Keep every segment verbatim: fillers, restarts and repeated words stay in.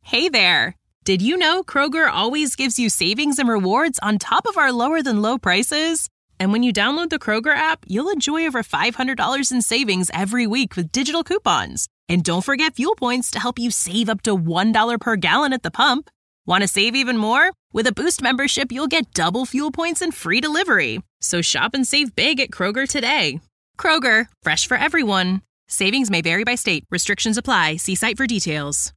Hey there! Did you know Kroger always gives you savings and rewards on top of our lower-than-low prices? And when you download the Kroger app, you'll enjoy over five hundred dollars in savings every week with digital coupons. And don't forget fuel points to help you save up to one dollar per gallon at the pump. Want to save even more? With a Boost membership, you'll get double fuel points and free delivery. So shop and save big at Kroger today. Kroger, fresh for everyone. Savings may vary by state. Restrictions apply. See site for details.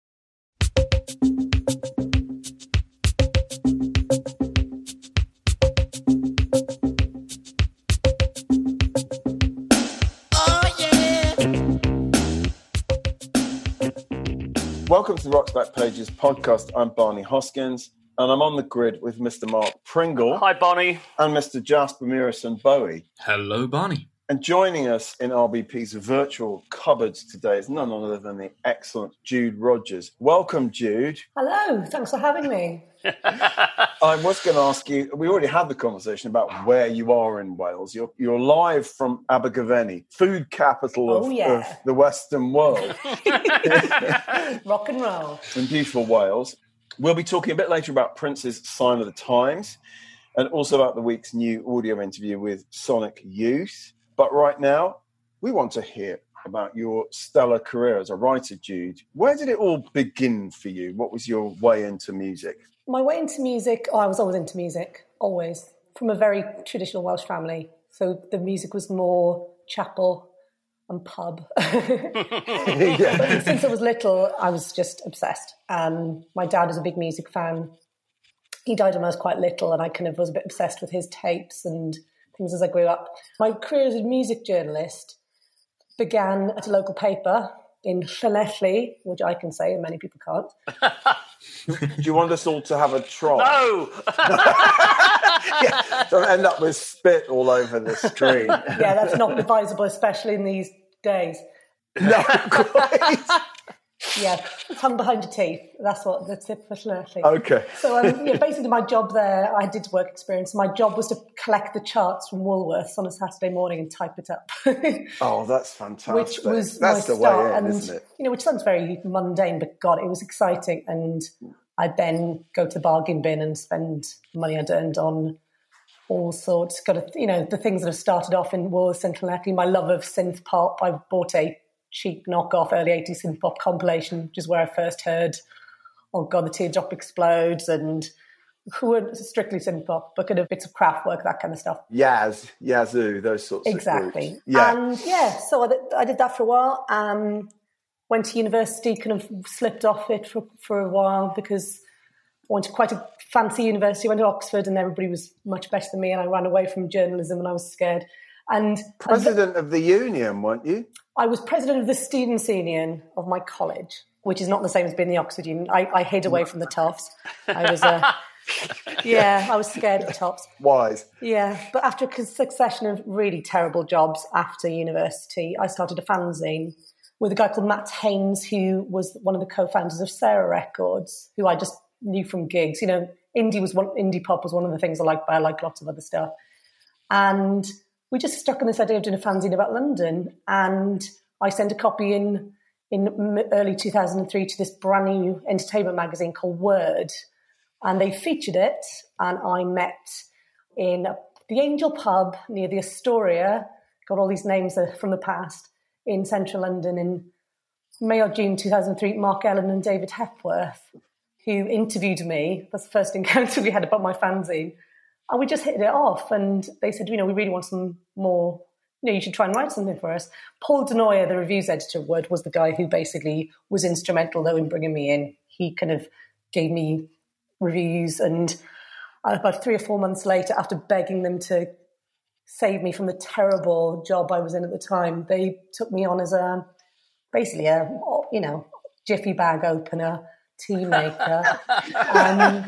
Welcome to the Rock's Backpages podcast. I'm Barney Hoskins, and I'm on the grid with Mister Mark Pringle. Hi, Barney. And Mister Jasper Murison Bowie. Hello, Barney. And joining us in R B P's virtual cupboards today is none other than the excellent Jude Rogers. Welcome, Jude. Hello, thanks for having me. I was going to ask you, we already had the conversation about where you are in Wales. You're, you're live from Abergavenny, food capital of, oh, yeah. of the Western world. Rock and roll. In beautiful Wales. We'll be talking a bit later about Prince's Sign of the Times and also about the week's new audio interview with Sonic Youth. But right now, we want to hear about your stellar career as a writer, Jude. Where did it all begin for you? What was your way into music? My way into music, oh, I was always into music, always. From a very traditional Welsh family. So the music was more chapel and pub. Yeah. But since I was little, I was just obsessed. And my dad was a big music fan. He died when I was quite little, and I kind of was a bit obsessed with his tapes and things as I grew up. My career as a music journalist began at a local paper in Llanelli, which I can say and many people can't. Do you want us all to have a try? No! Yeah, don't end up with spit all over the screen. Yeah, that's not advisable, especially in these days. No, quite. Yeah, tongue behind your teeth. That's what the tip for Llanelli. Okay. So um, yeah, basically my job there, I did work experience. My job was to collect the charts from Woolworths on a Saturday morning and type it up. Oh, that's fantastic. Which was that's my the start. way in, and, isn't it? You know, which sounds very mundane, but God, it was exciting. And I'd then go to the bargain bin and spend money I'd earned on all sorts. Got to, you know, the things that have started off in Woolworths and Llanelli. My love of synth pop. I bought a cheap knockoff early eighties synth pop compilation, which is where I first heard, oh God, the teardrop explodes, and who weren't strictly synth pop, but kind of bits of craft work, that kind of stuff. Yaz, Yazoo, those sorts exactly. of groups. Yeah. And yeah, so I did, I did that for a while. Um, went to university, kind of slipped off it for, for a while because I went to quite a fancy university. I went to Oxford and everybody was much better than me, and I ran away from journalism and I was scared. And President of the Union, weren't you? I was president of the Students' Union of my college, which is not the same as being the Oxford Union. I, I hid away from the toffs. I was, uh, yeah, I was scared of toffs. Wise. Yeah, but after a succession of really terrible jobs after university, I started a fanzine with a guy called Matt Haynes, who was one of the co-founders of Sarah Records, who I just knew from gigs. You know, indie was one, indie pop was one of the things I liked, but I liked lots of other stuff. And we just stuck on this idea of doing a fanzine about London, and I sent a copy in in early two thousand three to this brand new entertainment magazine called Word, and they featured it, and I met in the Angel Pub near the Astoria, got all these names from the past, in central London in May or June two thousand three, Mark Ellen and David Hepworth, who interviewed me. That's the first encounter we had about my fanzine. And we just hit it off, and they said, you know, we really want some more, you know, you should try and write something for us. Paul Denoyer, the reviews editor of Word, was the guy who basically was instrumental, though, in bringing me in. He kind of gave me reviews, and about three or four months later, after begging them to save me from the terrible job I was in at the time, they took me on as a, basically a, you know, jiffy bag opener, tea maker. um,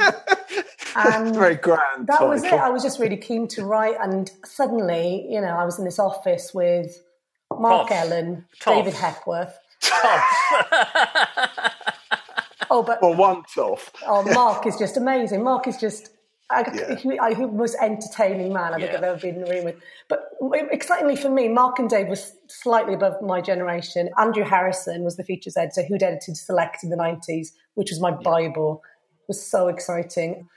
And very grand. That title. was it. I was just really keen to write, and suddenly, you know, I was in this office with Mark Tops. Ellen, Tops. David Hepworth. Tops. Oh, but Well, one tough. oh, Mark is just amazing. Mark is just I, Yeah. he, I, he was entertaining man I think Yeah. I've ever been in the room with. But excitingly for me, Mark and Dave was slightly above my generation. Andrew Harrison was the features editor who'd edited Select in the nineties, which was my Bible. It was so exciting.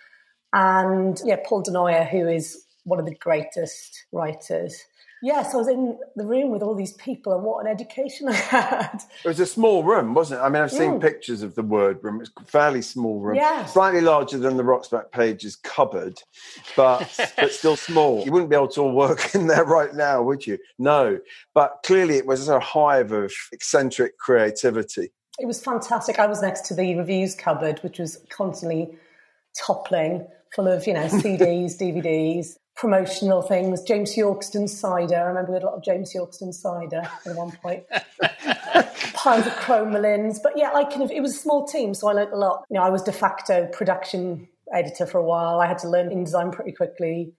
And yeah, Paul Denoyer, who is one of the greatest writers. Yes, I was in the room with all these people, and what an education I had. It was a small room, wasn't it? I mean, I've seen Mm. pictures of the Word room. It's a fairly small room, Yeah. slightly larger than the Rocksback Pages cupboard, but but still small. You wouldn't be able to all work in there right now, would you? No. But clearly it was a hive of eccentric creativity. It was fantastic. I was next to the reviews cupboard, which was constantly toppling, full of, you know, C Ds, D V Ds, promotional things. James Yorkston cider. I remember we had a lot of James Yorkston cider at one point. Piles of Chromalins. But yeah, I kind of, it was a small team, so I learned a lot. You know, I was de facto production editor for a while. I had to learn InDesign pretty quickly.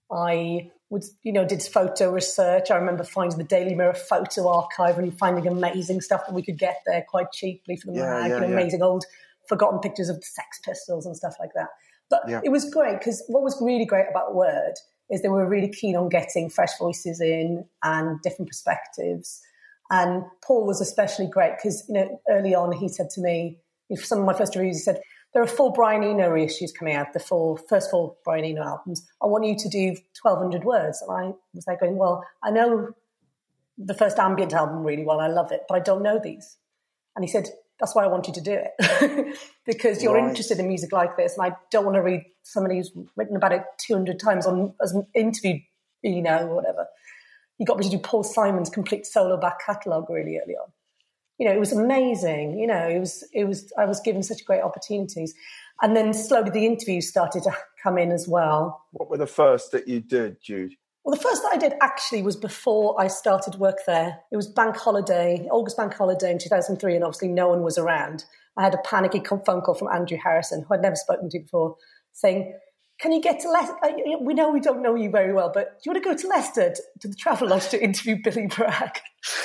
I would, you know, did photo research. I remember finding the Daily Mirror photo archive and finding amazing stuff that we could get there quite cheaply for the Yeah, mag, yeah, you know, yeah. amazing old forgotten pictures of the Sex Pistols and stuff like that. But Yeah. it was great because what was really great about Word is they were really keen on getting fresh voices in and different perspectives. And Paul was especially great because, you know, early on he said to me, if some of my first reviews, he said, there are four Brian Eno reissues coming out, the four, first four Brian Eno albums. I want you to do twelve hundred words. And I was like going, well, I know the first ambient album really well. I love it, but I don't know these. And he said, that's why I want you to do it, because you're Right. interested in music like this. And I don't want to read somebody who's written about it two hundred times on as an interview, you know, or whatever. He got me to do Paul Simon's complete solo back catalogue really early on. You know, it was amazing. You know, it was, it was, I was given such great opportunities. And then slowly the interviews started to come in as well. What were the first that you did, Jude? Well, the first that I did actually was before I started work there. It was bank holiday, August bank holiday in two thousand three, and obviously no one was around. I had a panicky phone call from Andrew Harrison, who I'd never spoken to before, saying, can you get to Leicester? We know we don't know you very well, but do you want to go to Leicester, to, to the Travelodge to interview Billy Bragg?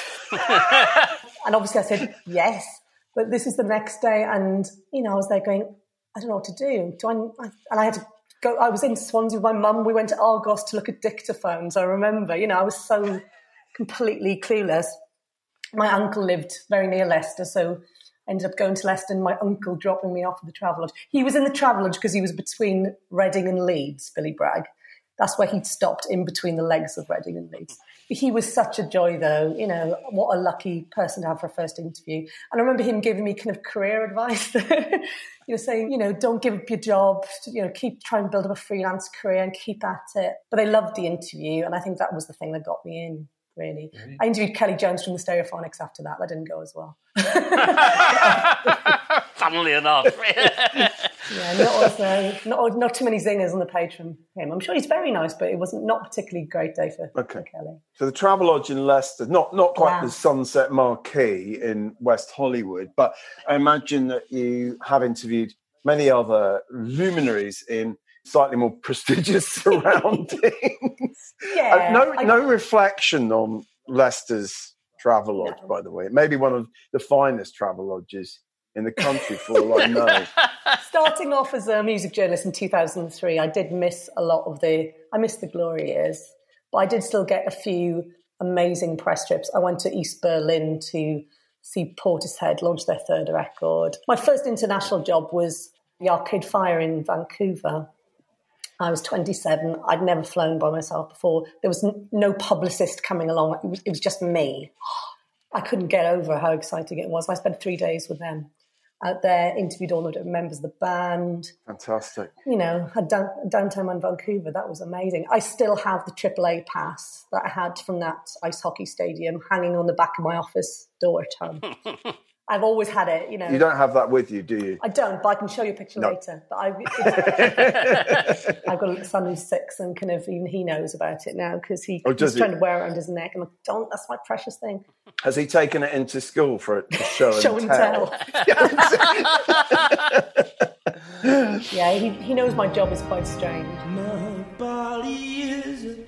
And obviously I said, yes. But this is the next day, and, you know, I was there going, I don't know what to do. do I, and I had to go, I was in Swansea with my mum. We went to Argos to look at dictaphones, I remember. You know, I was so completely clueless. My uncle lived very near Leicester, so I ended up going to Leicester and my uncle dropping me off at the Travelodge. He was in the Travelodge because he was between Reading and Leeds, Billy Bragg. That's where he'd stopped, in between the legs of Reading and Leeds. He was such a joy, though. You know, what a lucky person to have for a first interview. And I remember him giving me kind of career advice. You know, saying, you know, don't give up your job. You know, keep trying to build up a freelance career and keep at it. But I loved the interview, and I think that was the thing that got me in, really. really? I interviewed Kelly Jones from the Stereophonics after that. That didn't go as well. Funnily enough. Yeah, not, also, not not too many zingers on the page from him. I'm sure he's very nice, but it wasn't not particularly great day for, Okay. for Kelly. So the Travelodge in Leicester, not not quite Wow. the Sunset Marquee in West Hollywood, but I imagine that you have interviewed many other luminaries in slightly more prestigious surroundings. Yeah, Uh, no, I- no reflection on Leicester's Travelodge, No. by the way. It may be one of the finest Travelodges in the country, for all I know. Starting off as a music journalist in two thousand three, I did miss a lot of the, I missed the glory years, but I did still get a few amazing press trips. I went to East Berlin to see Portishead launch their third record. My first international job was the Arcade Fire in Vancouver. I was twenty-seven. I'd never flown by myself before. There was n- no publicist coming along. It was, it was just me. I couldn't get over how exciting it was. I spent three days with them out there, interviewed all the members of the band. Fantastic. You know, had down, downtime in Vancouver. That was amazing. I still have the triple A pass that I had from that ice hockey stadium hanging on the back of my office door at home. I've always had it, you know. You don't have that with you, do you? I don't, but I can show you a picture No. later. But I, I've got a son who's six, and kind of even he knows about it now because he, Oh, does he's trying he? to wear it around his neck. And I'm like, don't, that's my precious thing. Has he taken it into school for a to show, Show and and tell? tell. Yeah, he, he knows my job is quite strange. My body is a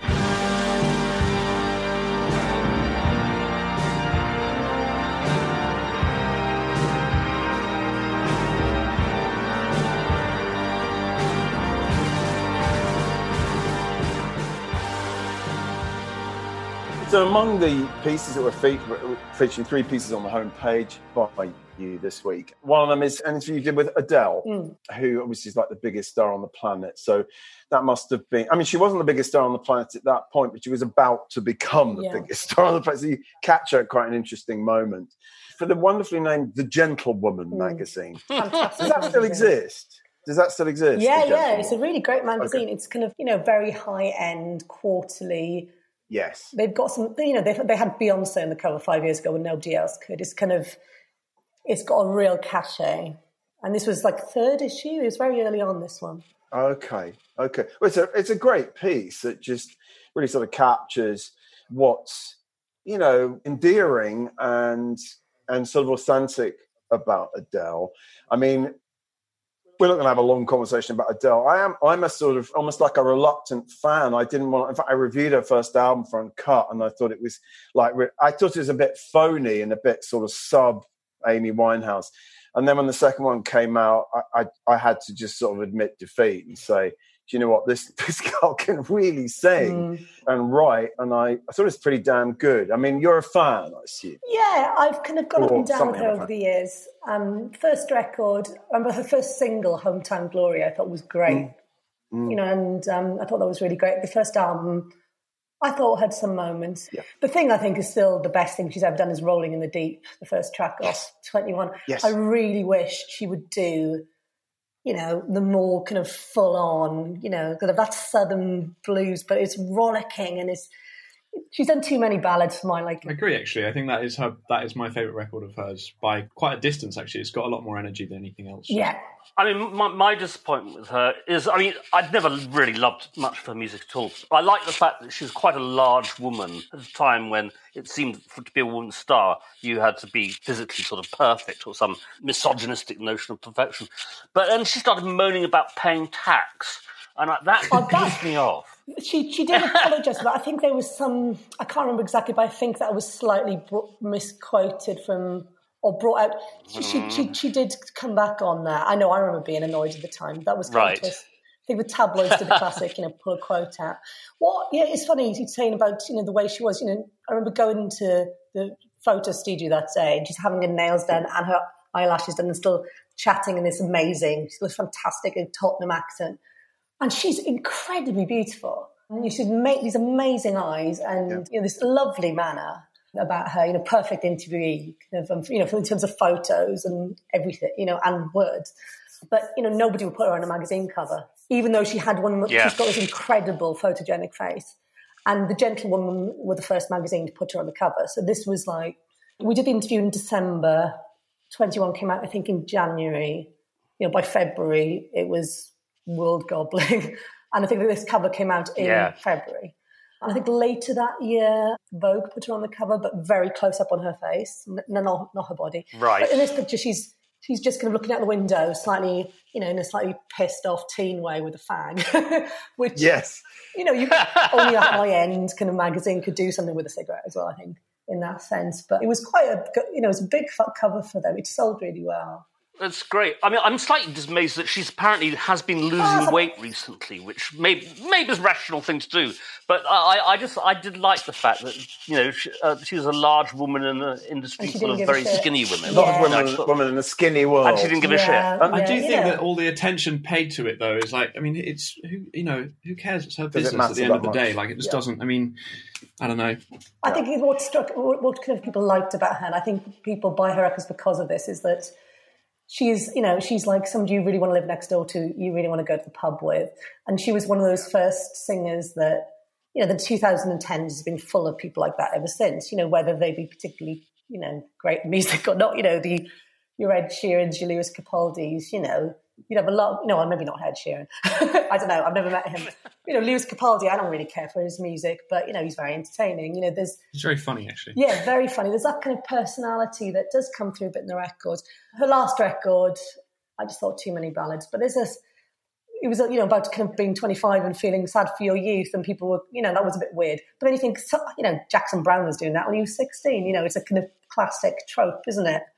So among the pieces that were fe- featuring three pieces on the homepage by you this week, one of them is an interview you did with Adele, mm. who obviously is like the biggest star on the planet. So that must have been, I mean, she wasn't the biggest star on the planet at that point, but she was about to become the yeah. biggest star on the planet. So you catch her at quite an interesting moment. For the wonderfully named The Gentlewoman mm. magazine. Fantastic. Does that still exist? Does that still exist? Yeah, yeah. It's a really great magazine. Okay. It's kind of, you know, very high-end, quarterly. Yes. They've got some, you know, they they had Beyonce on the cover five years ago when nobody else could. It's kind of, it's got a real cachet. And this was like third issue. It was very early on, this one. Okay, okay. Well, it's a, it's a great piece that just really sort of captures what's, you know, endearing and and sort of authentic about Adele. I mean, we're not going to have a long conversation about Adele. I am, I'm a sort of almost like a reluctant fan. I didn't want, in fact, I reviewed her first album for Uncut, and I thought it was like, I thought it was a bit phony and a bit sort of sub Amy Winehouse. And then when the second one came out, I, I, I had to just sort of admit defeat and say, do you know what, this this girl can really sing mm. and write, and I, I thought it's pretty damn good. I mean, you're a fan, I assume. Yeah, I've kind of gone or up and down with her over the years. Um, first record, I remember her first single, Hometown Glory, I thought was great. Mm. Mm. You know, and um, I thought that was really great. The first album, I thought had some moments. Yeah. The thing I think is still the best thing she's ever done is Rolling in the Deep, the first track yes. off twenty-one. Yes. I really wish she would do, you know, the more kind of full on, you know, kind of that southern blues, but it's rollicking and it's, she's done too many ballads for my liking. I agree, actually. I think that is her. That is my favourite record of hers by quite a distance, actually. It's got a lot more energy than anything else. Yeah. I mean, my, my disappointment with her is, I mean, I'd never really loved much of her music at all. I like the fact that she's quite a large woman at a time when it seemed for, to be a woman star, you had to be physically sort of perfect or some misogynistic notion of perfection. But then she started moaning about paying tax, and I, that oh, pissed me off. She she did apologise for that. I think there was some, I can't remember exactly, but I think that was slightly misquoted from, or brought out. She, mm. she she she did come back on that. I know, I remember being annoyed at the time. That was right. I think the tabloids did a classic, you know, pull a quote out. What, yeah, it's funny you're saying about, you know, the way she was, you know, I remember going to the photo studio that day and she's having her nails done and her eyelashes done and still chatting in this amazing, she was fantastic in Tottenham accent. And she's incredibly beautiful. And you should make these amazing eyes and yeah. you know, this lovely manner about her, you know, perfect interviewee, kind of, you know, in terms of photos and everything, you know, and words. But, you know, nobody would put her on a magazine cover, even though she had one, yeah. she's got this incredible photogenic face. And The Gentlewoman were the first magazine to put her on the cover. So this was like, we did the interview in December, twenty-one came out, I think, in January. You know, by February, it was world gobbling. And I think that this cover came out in yeah. February. And I think later that year, Vogue put her on the cover, but very close up on her face, no, not, not her body. Right. But in this picture, she's she's just kind of looking out the window, slightly, you know, in a slightly pissed off teen way with a fag, which, yes, you know, you only a high end kind of magazine could do something with a cigarette as well, I think, in that sense. But it was quite a, you know, it was a big cover for them. It sold really well. That's great. I mean, I'm slightly dismayed that she's apparently has been losing oh, weight recently, which may maybe is a rational thing to do. But I, I just, I did like the fact that, you know, she, uh, she was a large woman in the industry, full of very skinny women. A large yeah. woman, no, woman in a skinny world. And she didn't give yeah, a shit. I do yeah, think yeah. that all the attention paid to it, though, is like, I mean, it's, who, you know, who cares? It's her Does business at the end of the much? day. Like, it just yeah. doesn't, I mean, I don't know. I think what struck, what kind of people liked about her, and I think people buy her records because of this, is that she's, you know, she's like somebody you really want to live next door to, you really want to go to the pub with. And she was one of those first singers that, you know, the two thousand tens has been full of people like that ever since, you know, whether they be particularly, you know, great music or not, you know, the your Ed Sheerans, your Lewis Capaldi's, you know, you'd have a lot, you know, well, maybe not Ed Sheeran. I don't know, I've never met him. You know, Lewis Capaldi, I don't really care for his music, but, you know, he's very entertaining. You know, there's... He's very funny, actually. Yeah, very funny. There's that kind of personality that does come through a bit in the records. Her last record, I just thought too many ballads, but there's this... It was, you know, about kind of being twenty-five and feeling sad for your youth, and people were, you know, that was a bit weird. But then you think, you know, Jackson Browne was doing that when he was sixteen. You know, it's a kind of classic trope, isn't it?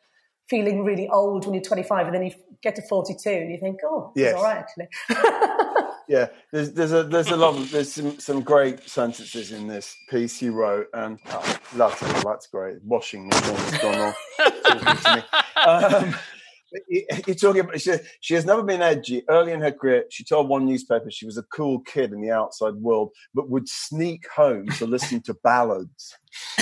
feeling really old when you're twenty-five, and then you get to forty-two and you think, oh, it's Yes. all right, actually. Yeah, there's there's a there's a lot of there's some, some great sentences in this piece you wrote, and oh, that's that's great. Washing machine has gone off. Talking to me. Um, You're talking about she, she has never been edgy. Early in her career, she told one newspaper she was a cool kid in the outside world, but would sneak home to listen to ballads.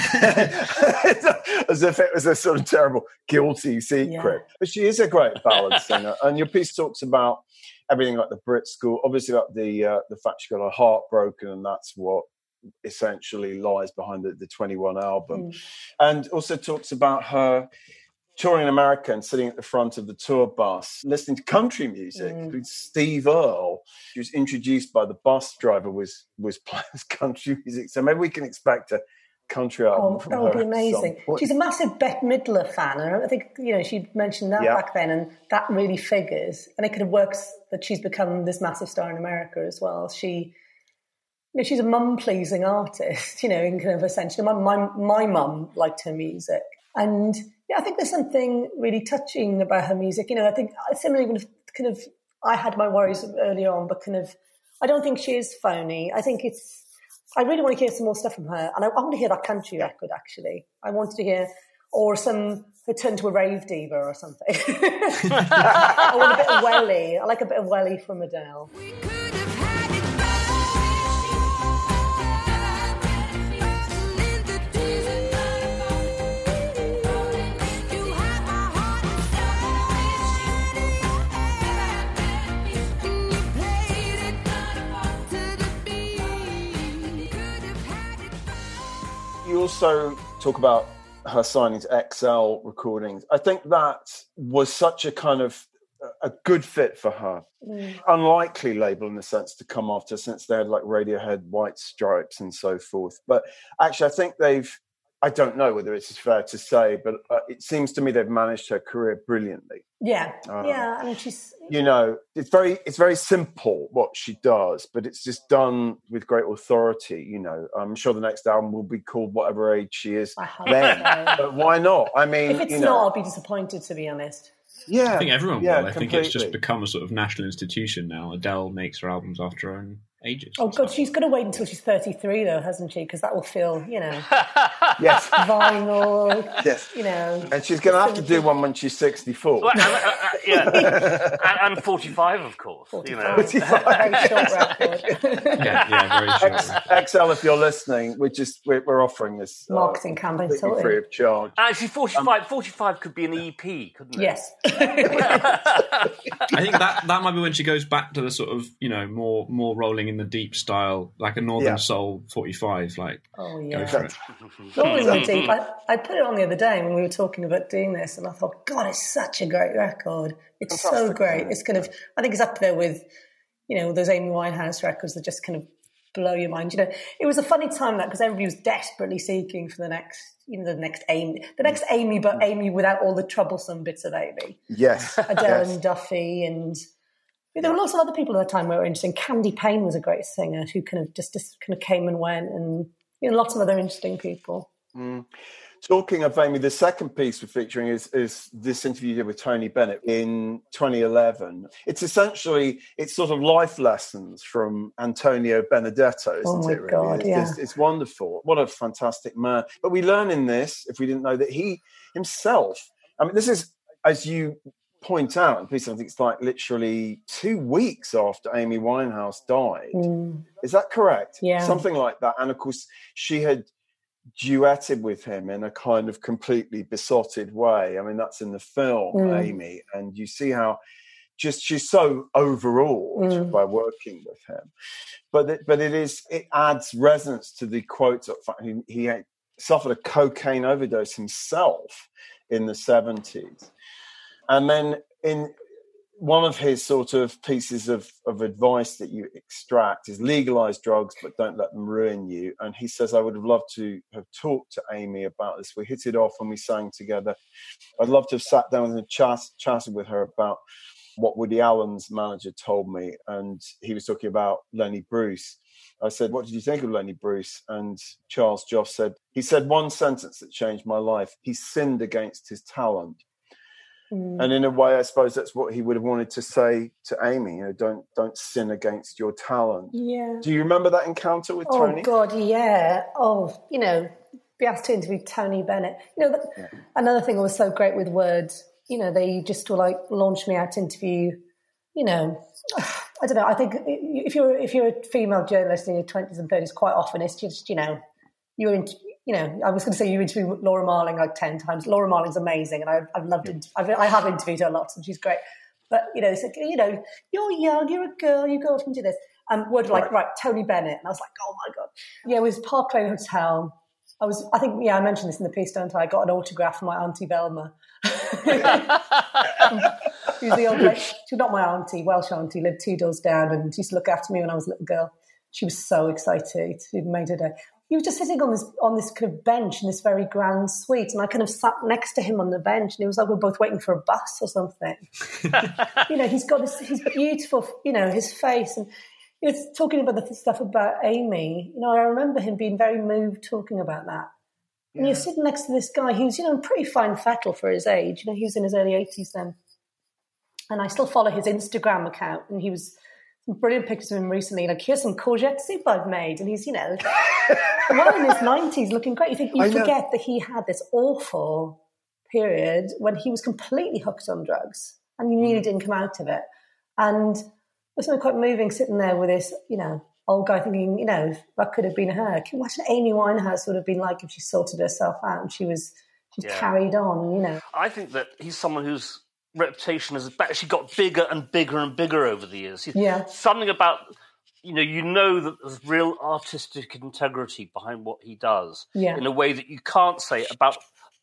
As if it was a sort of terrible, guilty secret. Yeah. But she is a great ballad singer. And your piece talks about everything like the Brit School, obviously like the uh, the fact she got her heart broken, and that's what essentially lies behind the, the twenty-one album. Mm. And also talks about her touring in America and sitting at the front of the tour bus, listening to country music mm. with Steve Earle. She was introduced by the bus driver, was was playing country music. So maybe we can expect a country album. Oh, from that her would be amazing. She's a massive Bette Midler fan, and I think, you know, she mentioned that yeah. back then, and that really figures. And it kind of works that she's become this massive star in America as well. She, you know, she's a mum-pleasing artist, you know, in kind of essentially. My my my mum liked her music, and yeah, I think there's something really touching about her music. You know, I think similarly, even if kind of I had my worries early on, but kind of I don't think she is phony. I think it's. I really want to hear some more stuff from her, and I, I want to hear that country record. Actually, I wanted to hear, or some her turn to a rave diva or something. I want a bit of Welly. I like a bit of Welly from Adele. You also talk about her signing to X L Recordings. I think that was such a kind of a good fit for her. Mm. Unlikely label in the sense to come after, since they had like Radiohead, White Stripes and so forth. But actually, I think they've, I don't know whether it's fair to say, but uh, it seems to me they've managed her career brilliantly. Yeah, um, yeah. I mean, she's, you know, it's very, it's very simple what she does, but it's just done with great authority. You know, I'm sure the next album will be called whatever age she is then. So. But why not? I mean, if it's you not, know, I'll be disappointed, to be honest. Yeah, I think everyone yeah, will. I completely. think it's just become a sort of national institution now. Adele makes her albums after her own ages. Oh God, she's going to wait until she's thirty-three, though, hasn't she? Because that will feel, you know, yes, vinyl. Yes, you know, and she's going to have to do one when she's sixty-four. Well, and, uh, uh, yeah, and, and forty-five, of course. forty-five. You know, very short record. yeah, yeah, very short. X, X L, if you're listening, we're just we're, we're offering this uh, marketing campaign totally free of charge. Actually, forty-five, um, forty-five could be an E P, couldn't it? Yes. I think that that might be when she goes back to the sort of, you know, more more rolling in the deep style, like a Northern Yeah. Soul forty-five. Like, oh yeah, go for it. rolling in the deep. I, I put it on the other day when we were talking about doing this, and I thought, God, it's such a great record. It's Fantastic, so great. It's kind of, I think it's up there with, you know, those Amy Winehouse records that just kind of blow your mind. You know, it was a funny time that because everybody was desperately seeking for the next, you know, the next Amy, the next Amy, but Amy without all the troublesome bits of Amy. Yes, Adele yes. and Duffy, and you know, there were lots of other people at the time who were interesting. Candy Payne was a great singer who kind of just, just kind of came and went, and you know, lots of other interesting people. Mm. Talking of Amy, the second piece we're featuring is, is this interview you did with Tony Bennett in twenty eleven. It's essentially, it's sort of life lessons from Antonio Benedetto, isn't oh my it? Really? God, it's, yeah. it's, it's wonderful. What a fantastic man. But we learn in this, if we didn't know, that he himself, I mean, this is, as you point out, and please, I think it's like literally two weeks after Amy Winehouse died. Mm. Is that correct? Yeah. Something like that. And of course, she had duetted with him in a kind of completely besotted way. I mean, that's in the film, mm. Amy, and you see how just she's so overawed mm. by working with him. But it, but it is it adds resonance to the quotes. He, he suffered a cocaine overdose himself in the seventies, and then in one of his sort of pieces of, of advice that you extract is legalize drugs, but don't let them ruin you. And he says, I would have loved to have talked to Amy about this. We hit it off when we sang together. I'd love to have sat down and chat, chatted with her about what Woody Allen's manager told me. And he was talking about Lenny Bruce. I said, what did you think of Lenny Bruce? And Charles Joff said, he said one sentence that changed my life. He sinned against his talent. Mm. And in a way, I suppose that's what he would have wanted to say to Amy. You know, don't don't sin against your talent. Yeah. Do you remember that encounter with oh, Tony? Oh God, yeah. Oh, you know, be asked to interview Tony Bennett. You know, yeah. Another thing that was so great with Words. You know, they just were like launched me out to interview. You know, I don't know. I think if you're if you're a female journalist in your twenties and thirties, quite often it's just, you know, you're in. You know, I was going to say you interviewed Laura Marling like ten times. Laura Marling's amazing, and I, I've loved it. I've, I have interviewed her lots, and she's great. But you know, it's like, you know, you're young, you're a girl, you go off and do this. And Wood like, right. right, Tony Bennett, and I was like, oh my god, yeah, it was Park Lane Hotel. I was, I think, yeah, I mentioned this in the piece, don't I? I got an autograph from my auntie Velma. She was the old, like, she's not my auntie, Welsh auntie, lived two doors down, and she used to look after me when I was a little girl. She was so excited; it made her day. He was just sitting on this on this kind of bench in this very grand suite, and I kind of sat next to him on the bench, and it was like we were both waiting for a bus or something. You know, he's got this, he's beautiful, you know, his face, and he was talking about the stuff about Amy. You know, I remember him being very moved talking about that. Yeah. And you're sitting next to this guy who's, you know, pretty fine fettle for his age. You know, he was in his early eighties then, and I still follow his Instagram account, and he was. Some brilliant pictures of him recently. Like, here's some courgette soup I've made. And he's, you know, well in his nineties, looking great. You think you forget that he had this awful period when he was completely hooked on drugs and he nearly didn't come out of it. And there's something quite moving sitting there with this, you know, old guy thinking, you know, that could have been her. Can you imagine Amy Winehouse would have been like if she sorted herself out and she was she yeah. carried on, you know? I think that he's someone who's reputation has actually got bigger and bigger and bigger over the years. Yeah. Something about, you know, you know that there's real artistic integrity behind what he does yeah. in a way that you can't say about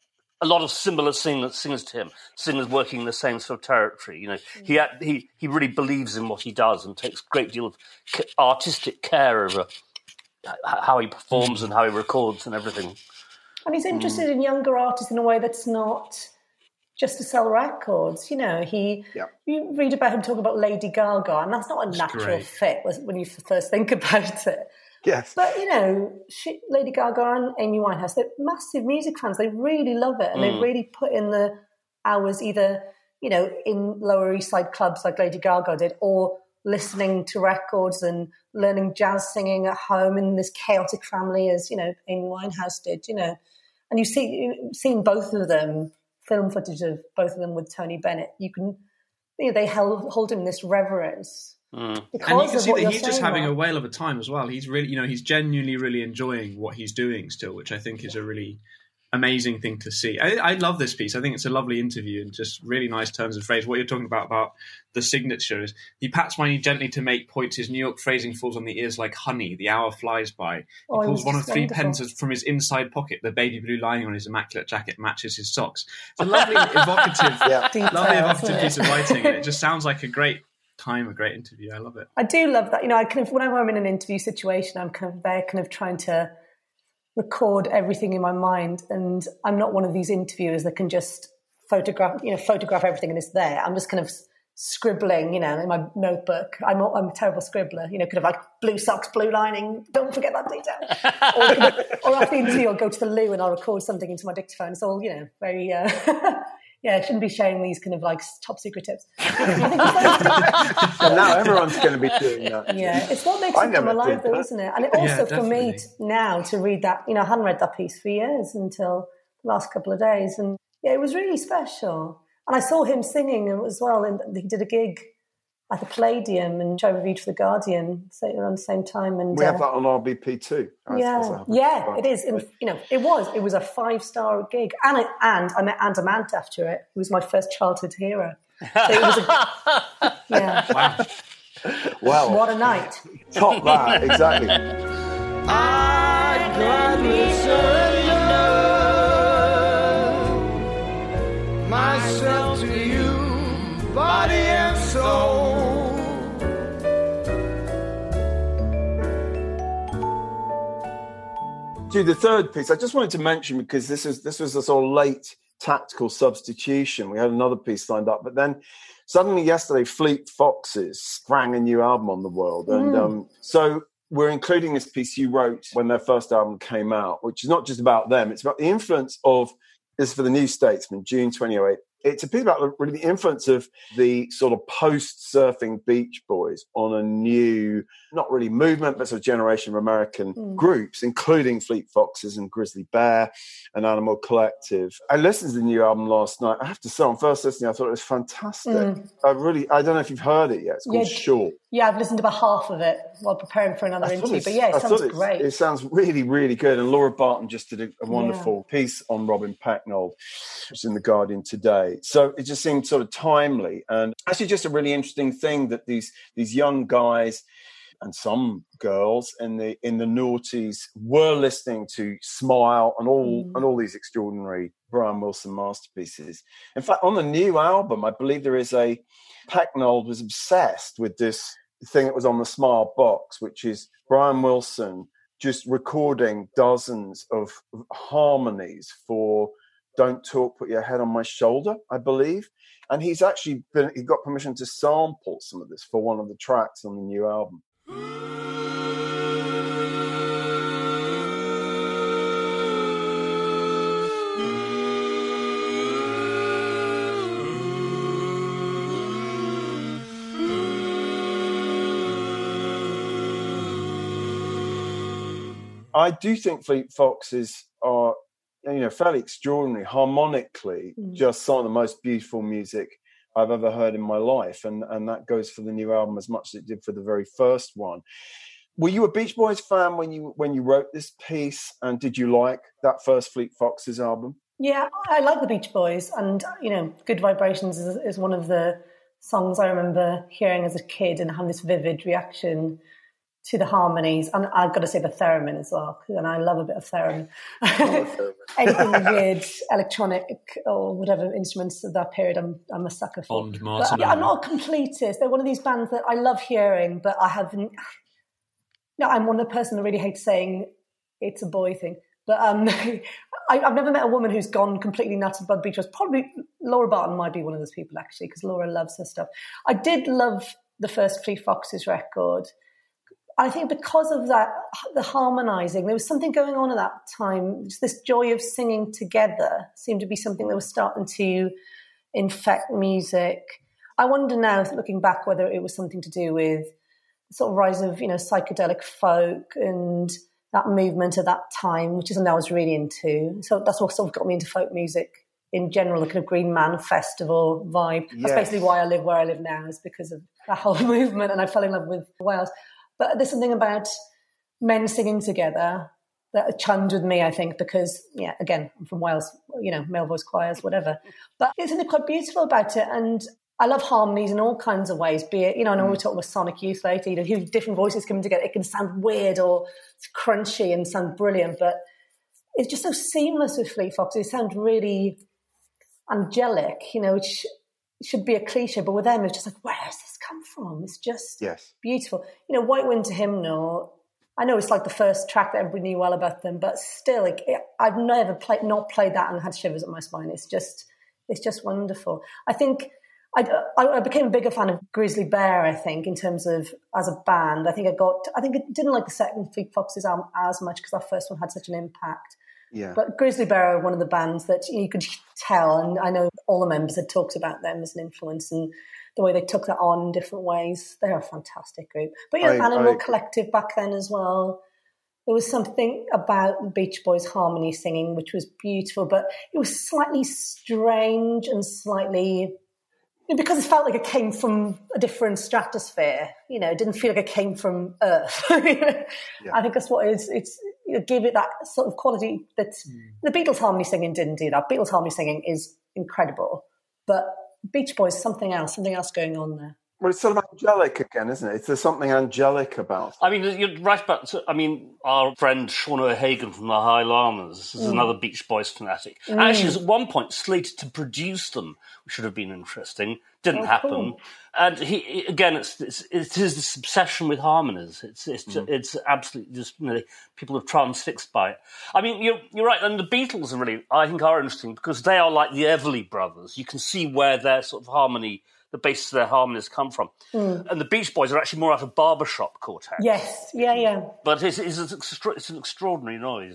a lot of similar singers, singers to him, singers working in the same sort of territory. You know, mm. he he he really believes in what he does and takes a great deal of artistic care over how he performs and how he records and everything. And he's interested mm. in younger artists in a way that's not just to sell records. You know, he yeah. you read about him talking about Lady Gaga, and that's not a that's natural great. fit when you first think about it. Yes. But, you know, she, Lady Gaga and Amy Winehouse, they're massive music fans. They really love it, and mm. they really put in the hours either, you know, in Lower East Side clubs like Lady Gaga did, or listening to records and learning jazz singing at home in this chaotic family as, you know, Amy Winehouse did, you know. And you see, seeing both of them, film footage of both of them with Tony Bennett, you can, you know, they held, hold him in this reverence. Mm. And you can see that he's just having a whale of a time as well. He's really, you know, he's genuinely really enjoying what he's doing still, which I think is a really amazing thing to see. I, I love this piece. I think it's a lovely interview and just really nice turns of phrase. What you're talking about, about the signature is he pats my knee gently to make points. His New York phrasing falls on the ears like honey. The hour flies by. He oh, pulls one of three wonderful. pens from his inside pocket. The baby blue lining on his immaculate jacket matches his socks. It's a lovely, evocative, yeah. Detail, lovely, evocative piece of writing. And it just sounds like a great time, a great interview. I love it. I do love that. You know, I kind of, whenever I'm in an interview situation, I'm kind of there kind of trying to record everything in my mind, and I'm not one of these interviewers that can just photograph, you know, photograph everything and it's there. I'm just kind of scribbling, you know, in my notebook. I'm a, I'm a terrible scribbler, you know, kind of like blue socks, blue lining. Don't forget that detail. or, kind of, or after the interview, I'll go to the loo and I'll record something into my dictaphone. It's all, you know, very. Uh, Yeah, I shouldn't be sharing these kind of like top secret tips. I think so now everyone's going to be doing that. Yeah, it's what makes it come alive, though, isn't it? And it also, yeah, for me t- now to read that, you know, I hadn't read that piece for years until the last couple of days, and yeah, it was really special. And I saw him singing as well, and he did a gig at the Palladium, and I reviewed for The Guardian around the same time. And we have uh, that on R B P too. Yeah, yeah, it is. And, you know, it was. It was a five-star gig, and it, and I met Andamant after it, who was my first childhood hero. So it was a, yeah. Wow. Wow. What a night. Top that, exactly. I gladly surrender myself to you, body and soul. To the third piece, I just wanted to mention, because this is this was a sort of late tactical substitution. We had another piece lined up, but then suddenly yesterday, Fleet Foxes sprang a new album on the world, and mm. um, so we're including this piece you wrote when their first album came out, which is not just about them; it's about the influence of. This is for the New Statesman, June twenty oh eight. It's a piece about the, really the influence of the sort of post-surfing Beach Boys on a new, not really movement, but sort of generation of American mm. groups, including Fleet Foxes and Grizzly Bear and Animal Collective. I listened to the new album last night. I have to say, on first listening, I thought it was fantastic. Mm. I really, I don't know if you've heard it yet. It's called yeah, Sure. Yeah, I've listened to about half of it while preparing for another interview. But yeah, it I sounds great. It sounds really, really good. And Laura Barton just did a, a wonderful yeah. piece on Robin Pecknold, which is in The Guardian today. So it just seemed sort of timely, and actually just a really interesting thing that these these young guys and some girls in the in the noughties were listening to Smile and all mm. and all these extraordinary Brian Wilson masterpieces. In fact, on the new album, I believe there is a Pecknold was obsessed with this thing that was on the Smile box, which is Brian Wilson just recording dozens of harmonies for Don't Talk, Put Your Head on My Shoulder, I believe. And he's actually been, he got permission to sample some of this for one of the tracks on the new album. I do think Fleet Foxes are, you know, fairly extraordinary, harmonically, mm. just some of the most beautiful music I've ever heard in my life. And, and that goes for the new album as much as it did for the very first one. Were you a Beach Boys fan when you when you wrote this piece? And did you like that first Fleet Foxes album? Yeah, I like the Beach Boys. And, you know, Good Vibrations is, is one of the songs I remember hearing as a kid and having this vivid reaction to the harmonies, and I've got to say the theremin as well, and I love a bit of theremin. Anything weird, electronic or whatever instruments of that period, I'm I'm a sucker for. Bond, Martin, but, I'm not a completist. They're one of these bands that I love hearing, but I haven't. No, I'm one of the person that really hates saying it's a boy thing. But um, I, I've never met a woman who's gone completely nuts about Beach Boys. Probably Laura Barton might be one of those people actually, because Laura loves her stuff. I did love the first Fleet Foxes record. I think because of that, the harmonising, there was something going on at that time. Just this joy of singing together seemed to be something that was starting to infect music. I wonder now, looking back, whether it was something to do with the sort of rise of, you know, psychedelic folk and that movement at that time, which is something I was really into. So that's what sort of got me into folk music in general, the kind of Green Man Festival vibe. Yes. That's basically why I live where I live now, is because of that whole movement, and I fell in love with Wales. But there's something about men singing together that chimed with me, I think, because, yeah, again, I'm from Wales, you know, male voice choirs, whatever. But there's something quite beautiful about it. And I love harmonies in all kinds of ways, be it, you know, I know we were talking about Sonic Youth later, you know, different voices coming together. It can sound weird or crunchy and sound brilliant, but it's just so seamless with Fleet Foxes. It sounds really angelic, you know, which should be a cliche, but with them, it's just like, where has this come from? It's just yes. beautiful. You know, White Winter Hymnal, I know it's like the first track that everybody knew well about them, but still, like, it, I've never played, not played that and had shivers up my spine. It's just, it's just wonderful. I think I, I became a bigger fan of Grizzly Bear, I think, in terms of as a band. I think I got, I think I didn't like the second Fleet Foxes album as much because that first one had such an impact. Yeah. But Grizzly Bear are one of the bands that you could tell, and I know all the members had talked about them as an influence and the way they took that on in different ways. They're a fantastic group. But, you know, I, Animal I, Collective back then as well. There was something about the Beach Boys harmony singing which was beautiful, but it was slightly strange and slightly... because it felt like it came from a different stratosphere, you know, it didn't feel like it came from Earth. yeah. I think that's what it is. It's, you know, gave it that sort of quality that mm. the Beatles harmony singing didn't do that. Beatles harmony singing is incredible, but Beach Boys, something else, something else going on there. Well, it's sort of angelic again, isn't it? There's something angelic about it. I mean, you're right about, I mean, our friend Sean O'Hagan from the High Llamas is mm. another Beach Boys fanatic. Mm. Actually, at one point, slated to produce them, which should have been interesting. Didn't oh, happen. Cool. And he, again, it's, it's it is this obsession with harmonies. It's it's mm. it's absolutely just, you know, people are transfixed by it. I mean, you're you're right. And the Beatles are really, I think, are interesting because they are like the Everly Brothers. You can see where their sort of harmony, the basis of their harmonies come from. Mm. And the Beach Boys are actually more out of barbershop quartets. Yes, yeah, yeah. But it's it's, it's, it's an extraordinary noise.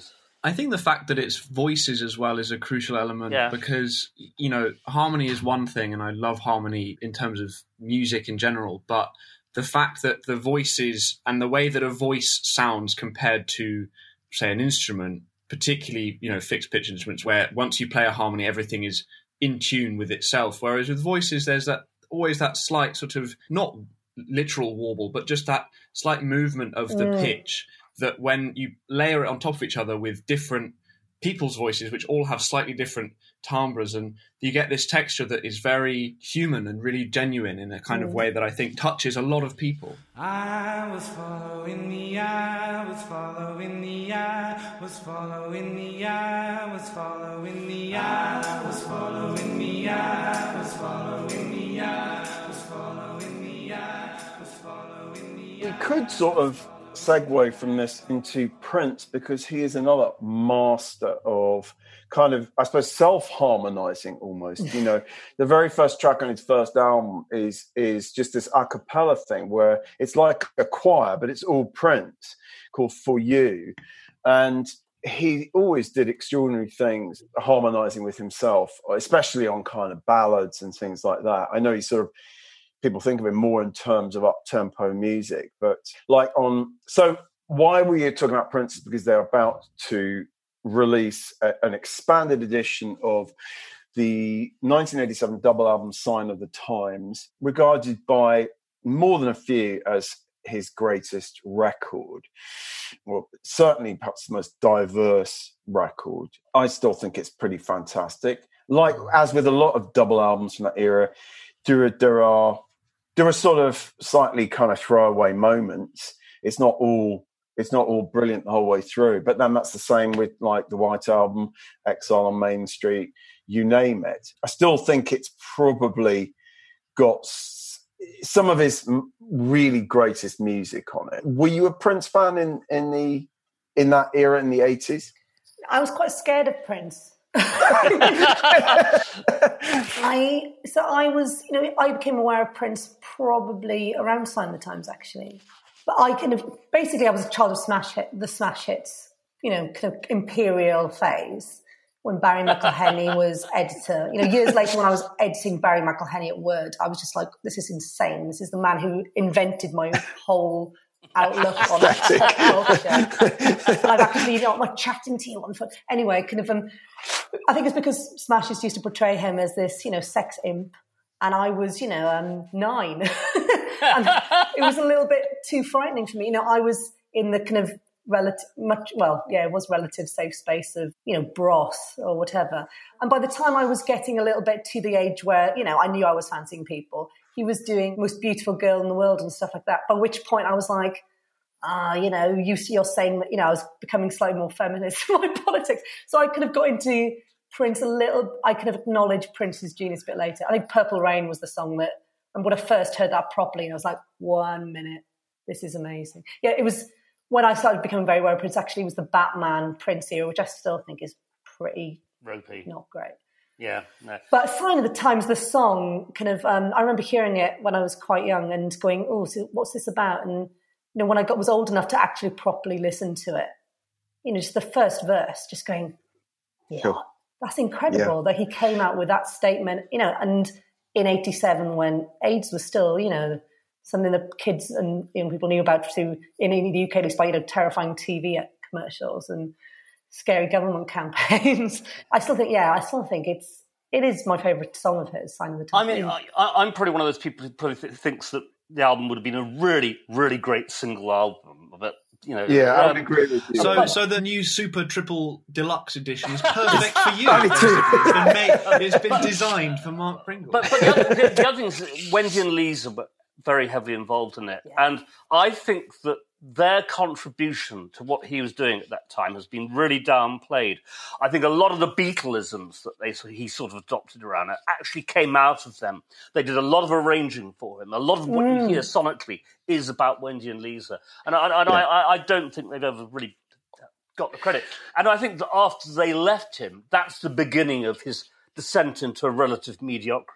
I think the fact that it's voices as well is a crucial element yeah. because, you know, harmony is one thing, and I love harmony in terms of music in general, but the fact that the voices and the way that a voice sounds compared to, say, an instrument, particularly, you know, fixed pitch instruments, where once you play a harmony, everything is in tune with itself. Whereas with voices, there's that always that slight sort of, not literal warble, but just that slight movement of the mm. pitch that when you layer it on top of each other with different people's voices, which all have slightly different timbres, and you get this texture that is very human and really genuine in a kind mm. of way that I think touches a lot of people. I was following the eye, was following the eye, was following the eye, was following the eye, was following the eye, was following the eye, was following the eye, was following the eye. We could sort of segue from this into Prince, because he is another master of kind of, I suppose, self-harmonizing almost. You know, the very first track on his first album is is just this a cappella thing where it's like a choir, but it's all Prince, called For You. And he always did extraordinary things harmonizing with himself, especially on kind of ballads and things like that. I know he sort of, people think of it more in terms of up-tempo music, but like on... So why were you talking about Prince? Because they're about to release a, an expanded edition of the nineteen eighty-seven double album Sign of the Times, regarded by more than a few as his greatest record. Well, certainly perhaps the most diverse record. I still think it's pretty fantastic. Like, as with a lot of double albums from that era, there, there are... There are sort of slightly kind of throwaway moments. It's not all it's not all brilliant the whole way through. But then that's the same with like the White Album, Exile on Main Street, you name it. I still think it's probably got s- some of his really greatest music on it. Were you a Prince fan in, in the in that era in the eighties? I was quite scared of Prince. I so I was, you know, I became aware of Prince probably around Sign of the Times, actually. But I kind of basically I was a child of smash hit, the smash hits, you know, kind of imperial phase when Barry McElhenney was editor. You know, years later when I was editing Barry McElhenney at Word, I was just like, this is insane. This is the man who invented my whole outlook on culture. I've actually not like chatting to you on phone. Anyway, kind of um, I think it's because Smashes used to portray him as this, you know, sex imp, and I was, you know, um, nine, and it was a little bit too frightening for me. You know, I was in the kind of relative, much well, yeah, it was relative safe space of, you know, broth or whatever. And by the time I was getting a little bit to the age where, you know, I knew I was fancying people, he was doing Most Beautiful Girl in the World and stuff like that. By which point I was like, ah, uh, you know, you, you're saying that, you know, I was becoming slightly more feminist in my politics. So I could have got into Prince a little, I could have acknowledged Prince's genius a bit later. I think Purple Rain was the song that, and when I first heard that properly, and I was like, one minute, this is amazing. Yeah, it was when I started becoming very aware of Prince, actually, it was the Batman Prince era, which I still think is pretty ropey, not great. Yeah, no. But Sign of the Times, the song, kind of, um, I remember hearing it when I was quite young and going, oh, so what's this about? And, you know, when I got was old enough to actually properly listen to it, you know, just the first verse, just going, yeah, sure. That's incredible yeah. that he came out with that statement, you know, and in eighty-seven when AIDS was still, you know, something that kids and young people knew about through, in, in the U K, at least by, you know, terrifying T V commercials and scary government campaigns. I still think, yeah, I still think it's, it is my favourite song of his, Sign of the Times. I mean, I, I'm probably one of those people who probably th- thinks that the album would have been a really, really great single album, but, you know. Yeah, um, I would agree with you. So, so the new Super Triple Deluxe edition is perfect for you. it's, been made, it's been designed for Mark Pringle. But, but the, other, the, the other thing is, Wendy and Lisa were very heavily involved in it, yeah. and I think that their contribution to what he was doing at that time has been really downplayed. I think a lot of the Beatleisms that they he sort of adopted around it actually came out of them. They did a lot of arranging for him. A lot of what mm. you hear sonically is about Wendy and Lisa. And, I, and yeah. I, I don't think they've ever really got the credit. And I think that after they left him, that's the beginning of his descent into a relative mediocrity.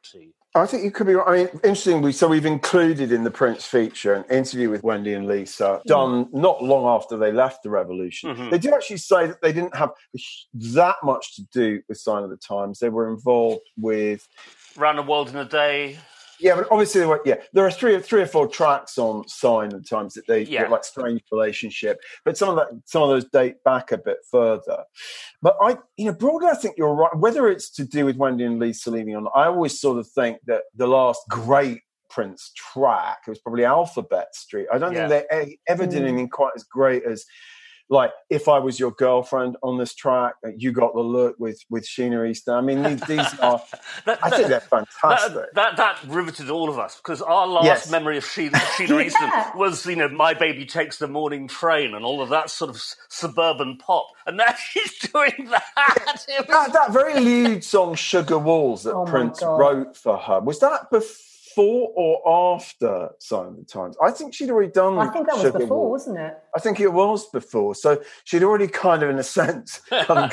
I think you could be right. I mean, interestingly, so we've included in the Prince feature an interview with Wendy and Lisa, done mm. not long after they left the Revolution. Mm-hmm. They do actually say that they didn't have that much to do with Sign of the Times. They were involved with Round the World in a Day. Yeah, but obviously, there were, yeah, there are three, three or four tracks on Sign of the Times that they yeah. like Strange Relationship, but some of that, some of those date back a bit further. But I, you know, broadly, I think you're right. Whether it's to do with Wendy and Lisa leaving on, I always sort of think that the last great Prince track, it was probably Alphabet Street. I don't yeah. think they ever did anything quite as great as, like, If I Was Your Girlfriend on this track, You Got the Look with, with Sheena Easton. I mean, these, these are, that, I think they're fantastic. That, that, that riveted all of us, because our last yes. memory of Sheena, Sheena Easton yeah. was, you know, My Baby Takes the Morning Train and all of that sort of suburban pop. And now she's doing that. Was... that, that very lewd song, Sugar Walls, that oh Prince wrote for her, was that before? Before or after Sign of the Times? I think she'd already done. I think that was Sugar before, Wall. wasn't it? I think it was before. So she'd already kind of, in a sense, kind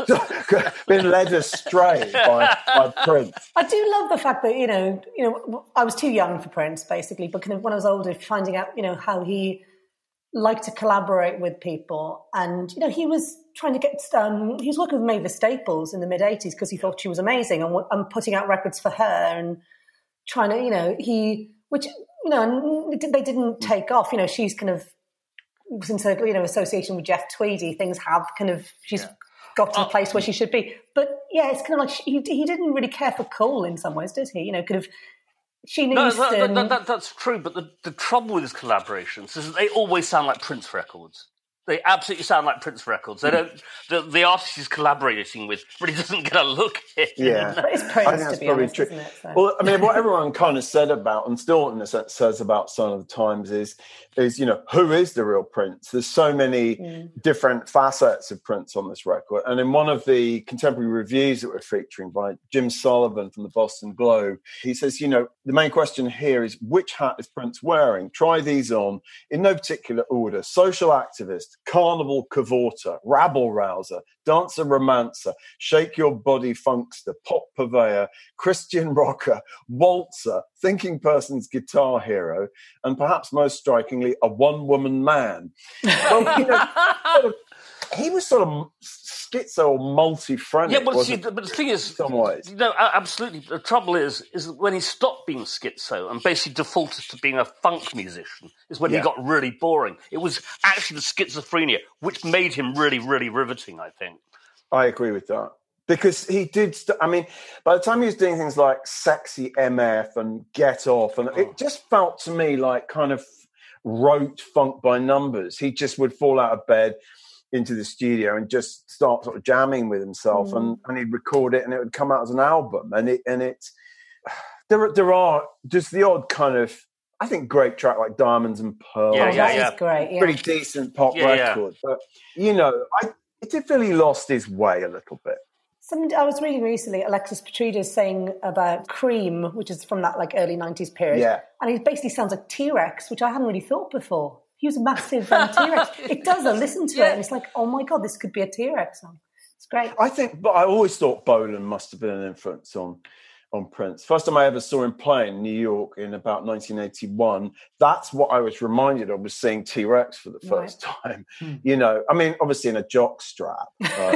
of been led astray by, by Prince. I do love the fact that you know, you know, I was too young for Prince, basically, but kind of when I was older, finding out, you know, how he liked to collaborate with people, and you know, he was trying to get. Um, he was working with Mavis Staples in the mid eighties because he thought she was amazing, and, and putting out records for her and. Trying to, you know, he, which, you know, they didn't take off. You know, she's kind of, since her, you know, association with Jeff Tweedy, things have kind of, she's yeah. got to the place where she should be. But yeah, it's kind of like, he, he didn't really care for Cole in some ways, did he? You know, kind of, Sheena no, Easton. That, that, that, that's true, but the, the trouble with his collaborations is that they always sound like Prince records. They absolutely sound like Prince records. They don't. The, the artist he's collaborating with really doesn't get a look in. Yeah, but it's Prince, I think that's to be probably honest, true. Isn't it? So. Well, I mean, what everyone kind of said about, and still in a sense says about Sign of the Times is, is you know, who is the real Prince? There's so many mm. different facets of Prince on this record, and in one of the contemporary reviews that we're featuring by Jim Sullivan from the Boston Globe, he says, you know, the main question here is which hat is Prince wearing? Try these on in no particular order: social activist, carnival cavorter, rabble rouser, dancer romancer, shake your body funkster, pop purveyor, Christian rocker, waltzer, thinking person's guitar hero, and perhaps most strikingly, a one-woman man. Well, you know, sort of, he was sort of schizo or multi-phrenic. Yeah, but, see, but the thing is, some ways. You know, absolutely. The trouble is, is that when he stopped being schizo and basically defaulted to being a funk musician, is when yeah. he got really boring. It was actually the schizophrenia which made him really, really riveting, I think. I agree with that. Because he did, st- I mean, by the time he was doing things like Sexy M F and Get Off, and oh. it just felt to me like kind of rote funk by numbers. He just would fall out of bed into the studio and just start sort of jamming with himself, mm. and, and he'd record it, and it would come out as an album. And it and it there there are just the odd kind of, I think, great track like Diamonds and Pearls. Yeah, yeah, that yeah. is great. Yeah. Pretty decent pop yeah, record, yeah. but you know, I it did feel he lost his way a little bit. Something I was reading recently, Alexis Petridis saying about Cream, which is from that like early nineties period, yeah. and he basically sounds like T-Rex, which I hadn't really thought before. He was a massive um, T-Rex. It does. I listen to yeah. it, and it's like, oh my god, this could be a T-Rex song. It's great. I think, but I always thought Bolan must have been an influence on on Prince. First time I ever saw him play in New York in about nineteen eighty-one. That's what I was reminded of, was seeing T-Rex for the first right. time. Hmm. You know, I mean, obviously in a jock strap. Uh,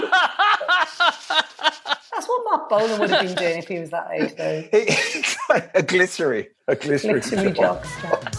That's what Mark Bolan would have been doing if he was that age, though. It's like a glittery, a glittery, glittery jock strap.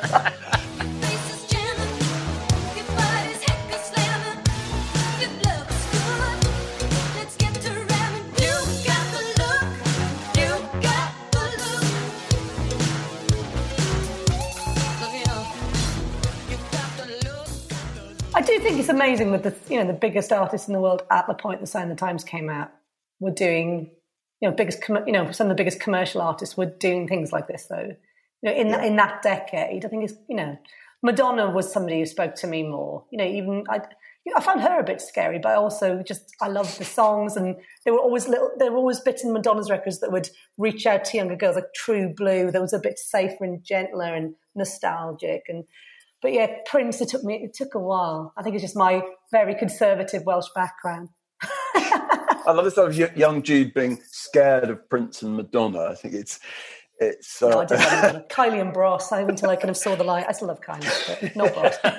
I do think it's amazing that the you know the biggest artists in the world at the point the Sign of the Times came out were doing you know biggest you know some of the biggest commercial artists were doing things like this though. You know in yeah. in that decade, I think it's you know Madonna was somebody who spoke to me more. You know even I you know, I found her a bit scary, but I also just I loved the songs, and there were always little there were always bits in Madonna's records that would reach out to younger girls, like True Blue. That was a bit safer and gentler and nostalgic and. But yeah, Prince, it took me, it took a while. I think it's just my very conservative Welsh background. I love this sort of young Jude being scared of Prince and Madonna. I think it's it's. Uh... No, I didn't love Madonna. Kylie and Bros. I until I kind of saw the light. I still love Kylie, but not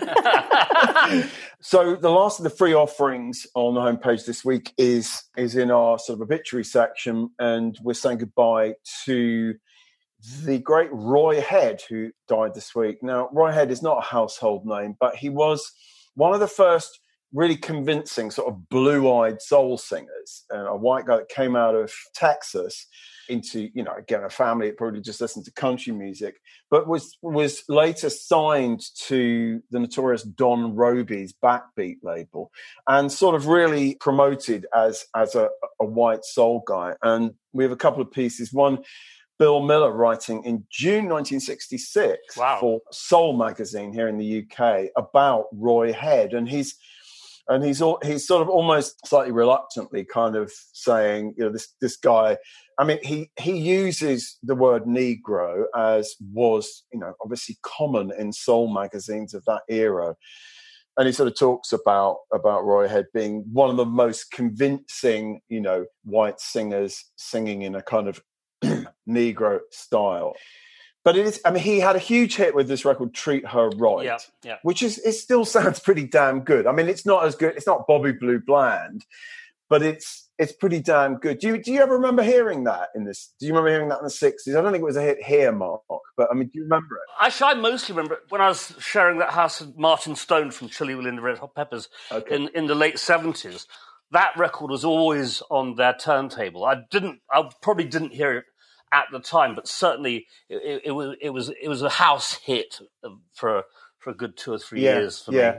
Bros. So the last of the free offerings on the homepage this week is is in our sort of obituary section, and we're saying goodbye to the great Roy Head, who died this week. Now, Roy Head is not a household name, but he was one of the first really convincing sort of blue-eyed soul singers, uh, a white guy that came out of Texas into, you know, again, a family that probably just listened to country music, but was was later signed to the notorious Don Robey's Backbeat label and sort of really promoted as, as a, a white soul guy. And we have a couple of pieces. One, Bill Miller writing in June nineteen sixty-six wow. for Soul magazine here in the U K about Roy Head. And he's And he's all, he's sort of almost slightly reluctantly kind of saying, you know, this this guy. I mean, he he uses the word Negro, as was, you know, obviously common in soul magazines of that era. And he sort of talks about about Roy Head being one of the most convincing, you know, white singers singing in a kind of Negro style. But it is, I mean, he had a huge hit with this record, Treat Her Right, yeah, yeah. which is, it still sounds pretty damn good. I mean, it's not as good, it's not Bobby Blue Bland, but it's it's pretty damn good. Do you do you ever remember hearing that in this? Do you remember hearing that in the sixties? I don't think it was a hit here, Mark, but I mean, do you remember it? Actually, I mostly remember it when I was sharing that house with Martin Stone from Chili Willy and the Red Hot Peppers okay. in, in the late seventies. That record was always on their turntable. I didn't, I probably didn't hear it at the time, but certainly it, it was it was it was a house hit for for a good two or three yeah, years for yeah. me.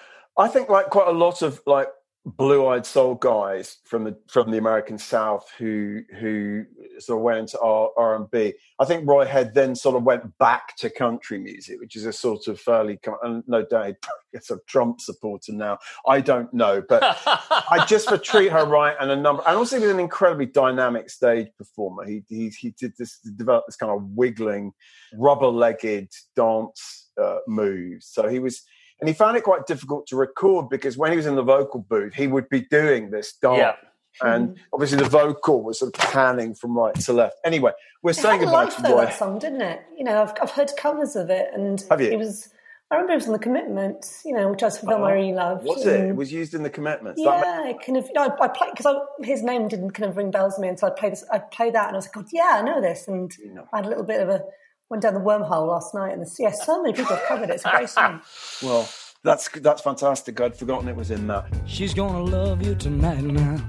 I think like quite a lot of like blue-eyed soul guys from the from the American South who who sort of went into R and B. I think Roy Head then sort of went back to country music, which is a sort of fairly, and no doubt it's a Trump supporter now. I don't know, but I just for Treat Her Right and a number, and also he was an incredibly dynamic stage performer. He he he did this develop this kind of wiggling, rubber-legged dance uh, moves. So he was. And he found it quite difficult to record because when he was in the vocal booth, he would be doing this dance. Yeah. And obviously the vocal was sort of panning from right to left. Anyway, we're it saying had a about life, though, that song, didn't it? You know, I've, I've heard covers of it. And Have you? It was, I remember it was on The Commitments, you know, which I was a film oh, I really loved. Was it? It was used in The Commitments. Yeah, that it kind of, you know, I, I played, because his name didn't kind of ring bells to me. And so I played this, I played that and I was like, God, yeah, I know this. And you know. I had a little bit of a, went down the wormhole last night. And this, yeah, so many people have covered it. It's a great song. Well, That's that's fantastic. I'd forgotten it was in that. She's gonna love you tonight now.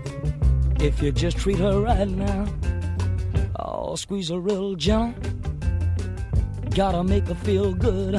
If you just treat her right now. Oh, squeeze her real gentle. Gotta make her feel good.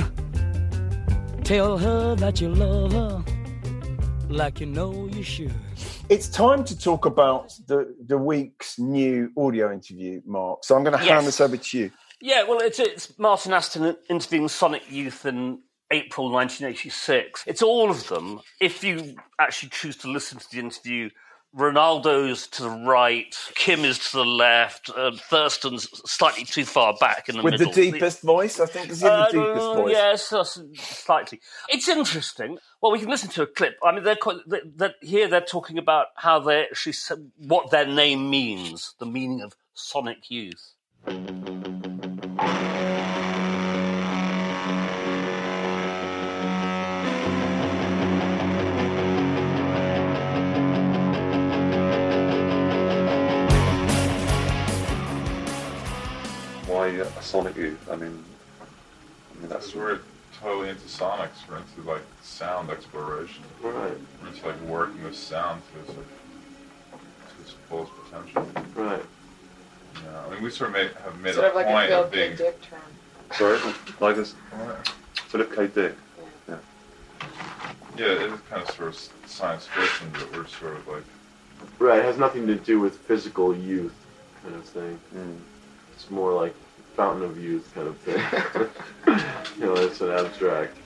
Tell her that you love her like you know you should. It's time to talk about the, the week's new audio interview, Mark. So I'm going to yes. hand this over to you. Yeah, well, it's, it's Martin Aston interviewing Sonic Youth in April nineteen eighty-six. It's all of them. If you actually choose to listen to the interview, Ronaldo's to the right, Kim is to the left, uh, Thurston's slightly too far back in the With middle. With the deepest the, voice, I think. Is he uh, the deepest uh, voice? Yes, uh, slightly. It's interesting. Well, we can listen to a clip. I mean, they're quite, they're, they're, here they're talking about how they actually what their name means, the meaning of Sonic Youth. Why a Sonic Youth? I mean, I mean that's we're totally into sonics. We're into like sound exploration. Right. We're into like working with sound to its, to its fullest potential. Right. Yeah. I mean, we sort of made, have made sort a of like point a of being. Dick term. Sorry, like this. Philip K. Dick. Yeah. Yeah, it is kind of sort of science fiction, but we're sort of like. Right. It has nothing to do with physical youth, kind of thing. Mm. It's more like Fountain of Youth kind of thing. You know, it's an abstract.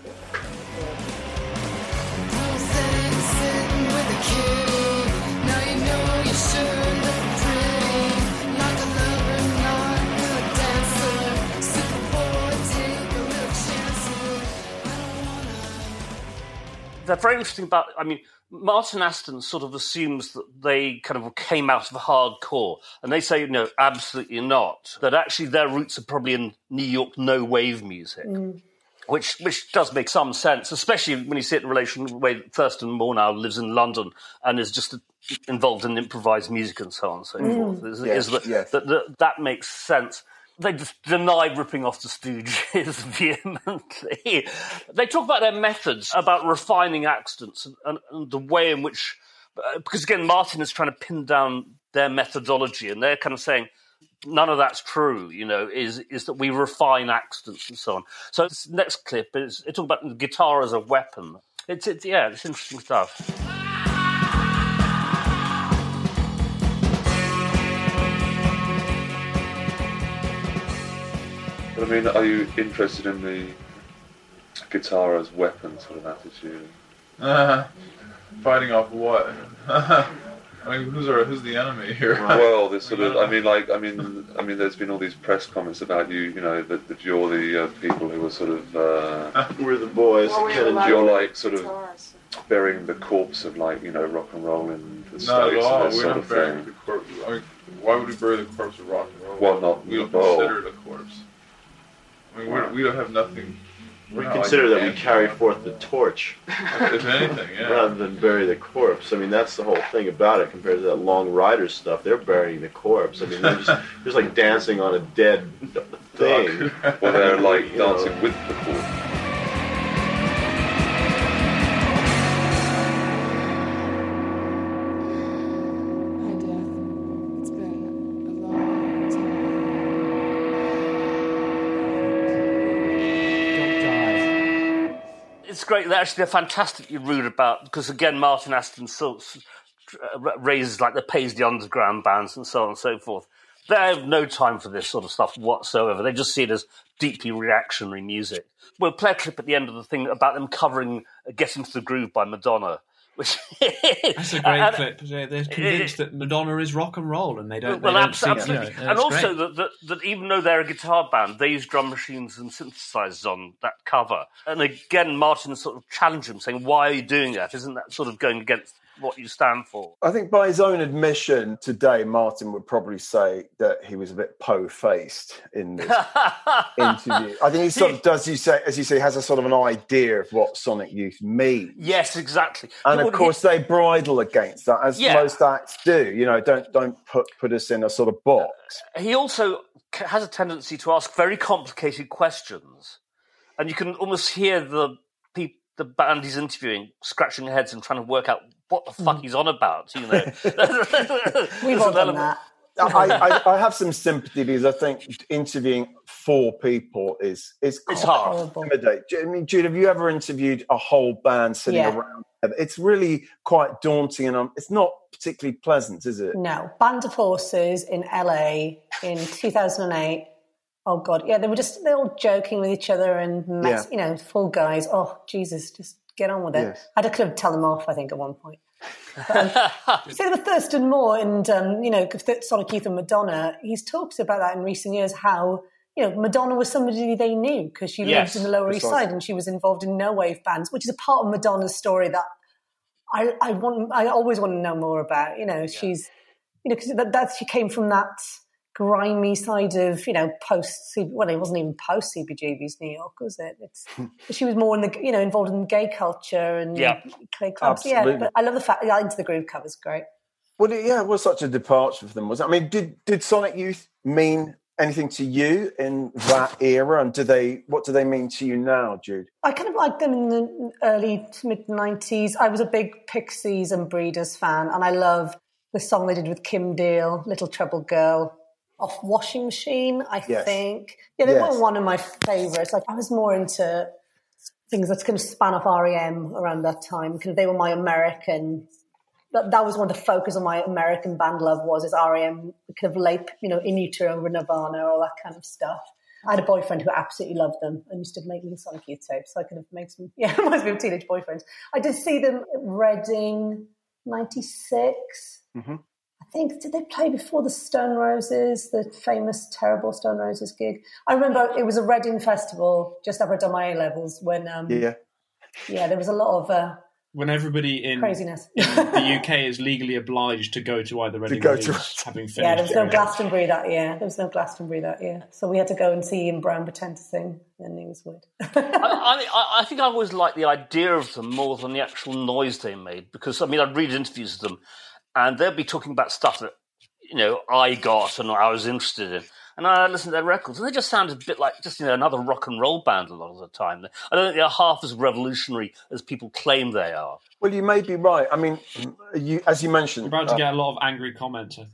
they're very interesting about, I mean, Martin Aston sort of assumes that they kind of came out of hardcore, and they say, no, absolutely not. That actually their roots are probably in New York no-wave music, mm. which which does make some sense, especially when you see it in relation to the way that Thurston Moore now lives in London and is just involved in improvised music and so on and so mm. forth. Is, yes, is that, yes. that, that, that makes sense. They just deny ripping off the Stooges vehemently. They talk about their methods, about refining accents and, and, and the way in which... Uh, because, again, Martin is trying to pin down their methodology, and they're kind of saying, none of that's true, you know, is is that we refine accents and so on. So this next clip, is it talks about the guitar as a weapon. It's, it's yeah, it's interesting stuff. I mean, are you interested in the guitar as weapon sort of attitude? Uh, fighting off what? I mean, who's our who's the enemy here? Well, there's sort of. I mean, like, I mean, I mean, there's been all these press comments about you. You know, that, that you're the uh, people who are sort of. Uh, we're the boys. Well, you're like sort of burying the corpse of, like, you know, rock and roll and the Not at all. And We're sort not of burying thing. the corpse. I mean, why would we bury the corpse of rock and roll? Well, not we don't well. consider it a corpse. I mean, we're, we don't have nothing. We consider that we carry forth the torch. If anything, yeah. Rather than bury the corpse. I mean, that's the whole thing about it compared to that Long Rider stuff. They're burying the corpse. I mean, they're just, just like dancing on a dead thing. Well, they're like dancing know. with the corpse. It's great. They're actually they're fantastically rude about, because again, Martin Aston sort of raises like the Paisley Underground bands and so on and so forth. They have no time for this sort of stuff whatsoever. They just see it as deeply reactionary music. We'll play a clip at the end of the thing about them covering "Get Into the Groove" by Madonna. Which That's a great uh, clip. They're convinced uh, that Madonna is rock and roll, and they don't. Well, they don't absolutely. see, you know, and also that, that, that even though they're a guitar band, they use drum machines and synthesizers on that cover. And again, Martin sort of challenged him, saying, "Why are you doing that? Isn't that sort of going against what you stand for?" I think by his own admission today, Martin would probably say that he was a bit po-faced in this interview. I think he sort of does, you say, as you say, has a sort of an idea of what Sonic Youth means. Yes, exactly. And of course, he... they bridle against that, as yeah. most acts do. You know, don't don't put put us in a sort of box. He also has a tendency to ask very complicated questions, and you can almost hear the people, the band he's interviewing, scratching their heads and trying to work out what the fuck mm. he's on about, you know. We've all done that. I, I, I have some sympathy because I think interviewing four people is is it's hard. I mean, Jude, have you ever interviewed a whole band sitting yeah. around? It's really quite daunting, and um, it's not particularly pleasant, is it? No. Band of Horses in L A in two thousand eight. Oh God, yeah, they were just they were all joking with each other and mess, yeah. you know, full guys. Oh Jesus, just get on with it. Yes. I had to kind of tell them off, I think, at one point. But, um, so with Thurston Moore and um, you know, Sonic Youth and Madonna, he's talked about that in recent years. How you know Madonna was somebody they knew because she yes, lived in the Lower East Side and she was involved in no wave bands, which is a part of Madonna's story that I, I want. I always want to know more about. You know, yeah. she's you know because that, that she came from that grimy side of, you know, post, well, it wasn't even post C B G B's New York, was it? It's, she was more in the, you know, involved in gay culture and yeah. clay clubs. Absolutely. Yeah, but I love the fact that Into the Groove cover's great. Well, yeah, it was such a departure for them, wasn't it? I mean, did, did Sonic Youth mean anything to you in that era? And do they, what do they mean to you now, Jude? I kind of liked them in the early to mid nineties. I was a big Pixies and Breeders fan, and I love the song they did with Kim Deal, Little Trouble Girl. Off Washing Machine, I yes. think. Yeah, they yes. were one of my favourites. Like I was more into things that kind of span off R E M around that time. Kind of, they were my American. That, that was one of the focus of my American band love was is R E M, kind of late, you know, In Utero, Nirvana, all that kind of stuff. I had a boyfriend who absolutely loved them and used to make me Sonic Youth tapes, so I kind of made some. Yeah, reminds me of teenage boyfriends. I did see them at Reading, ninety-six. Mm-hmm. I think, did they play before the Stone Roses, the famous, terrible Stone Roses gig? I remember it was a Reading festival just after I'd done my A-levels when, um, yeah, yeah, there was a lot of uh, when everybody in, Craziness. in the U K is legally obliged to go to either Reading go or to- Leeds, having finished. Yeah, there was no Glastonbury that year. There was no Glastonbury that year. So we had to go and see Ian Brown pretend to sing, and it was weird. I, I, I think I always liked the idea of them more than the actual noise they made, because, I mean, I'd read interviews with them, and they'd be talking about stuff that, you know, I got and I was interested in. And I listened to their records, and they just sounded a bit like just, you know, another rock and roll band a lot of the time. I don't think they're half as revolutionary as people claim they are. Well, you may be right. I mean, you, as you mentioned... You're about to uh, get a lot of angry comments, I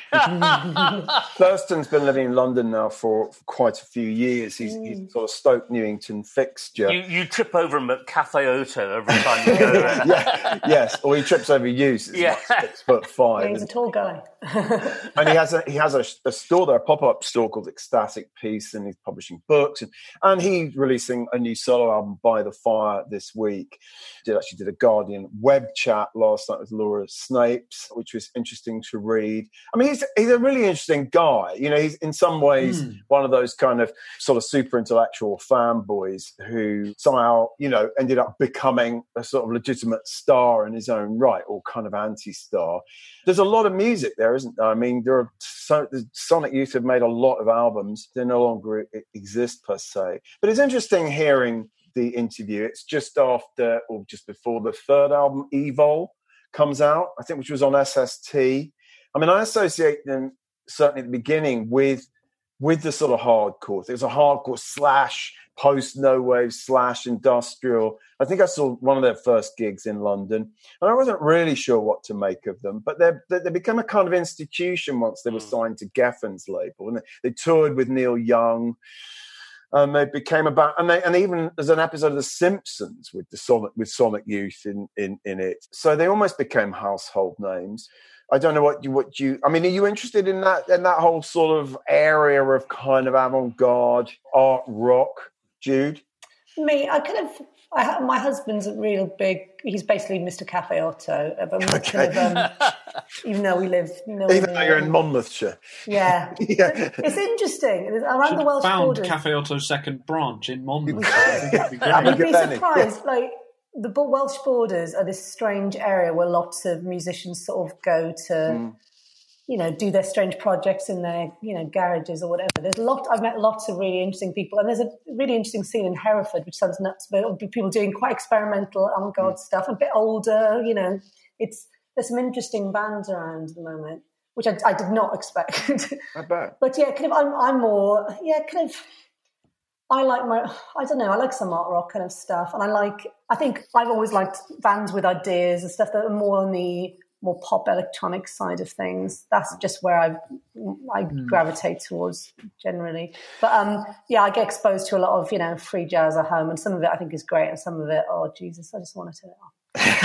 think. Thurston's been living in London now for, for quite a few years. He's, Mm. he's sort of Stoke Newington fixture. You, you trip over him at Cafe Oto every time you go there. yeah, yes, or he trips over you. So Yeah. like six foot five. Yeah, he's a tall guy. And he has a he has a, a store there, a pop up store called Ecstatic Peace, and he's publishing books, and and he's releasing a new solo album, By the Fire, this week. Did actually did a Guardian web chat last night with Laura Snapes, which was interesting to read. I mean, he's he's a really interesting guy. You know, he's in some ways Mm. one of those kind of sort of super intellectual fanboys who somehow, you know, ended up becoming a sort of legitimate star in his own right, or kind of anti-star. There's a lot of music there, isn't there? I mean, there are so, the Sonic Youth have made a lot of albums. They no longer exist per se. But it's interesting hearing the interview. It's just after or just before the third album, Evol, comes out, I think, which was on S S T. I mean, I associate them certainly at the beginning with with the sort of hardcore. It was a hardcore slash post no wave slash industrial. I think I saw one of their first gigs in London, and I wasn't really sure what to make of them. But they they became a kind of institution once they were signed to Geffen's label, and they, they toured with Neil Young. And they became about, and they, and even there's an episode of The Simpsons with the Sonic with Sonic Youth in, in, in it. So they almost became household names. I don't know what you what you. I mean, are you interested in that in that whole sort of area of kind of avant-garde art rock, Jude? Me, I kind of. I, ha- my husband's a real big. He's basically Mister Cafe Otto. But Okay. kind of, um, even though we live, no, Even though you're in Monmouthshire. yeah, Yeah. It's interesting. It's around Should the Welsh found borders. Cafe Otto's second branch in Monmouth. We I think it'd be great. Have a You'd be good penny. surprised. Like the bo- Welsh borders are this strange area where lots of musicians sort of go to, Mm. you know, do their strange projects in their, you know, garages or whatever. There's a lot. I've met lots of really interesting people, and there's a really interesting scene in Hereford, which sounds nuts, but it'll be people doing quite experimental avant-garde Mm. stuff, a bit older. You know, it's there's some interesting bands around at the moment, which I, I did not expect. I bet. But yeah, kind of, I'm, I'm more, yeah, kind of, I like my, I don't know, I like some art rock kind of stuff. And I like, I think I've always liked bands with ideas and stuff that are more on the more pop electronic side of things. That's just where I I Mm. gravitate towards generally. But um, yeah, I get exposed to a lot of, you know, free jazz at home, and some of it I think is great, and some of it, oh, Jesus, I just want to turn it off.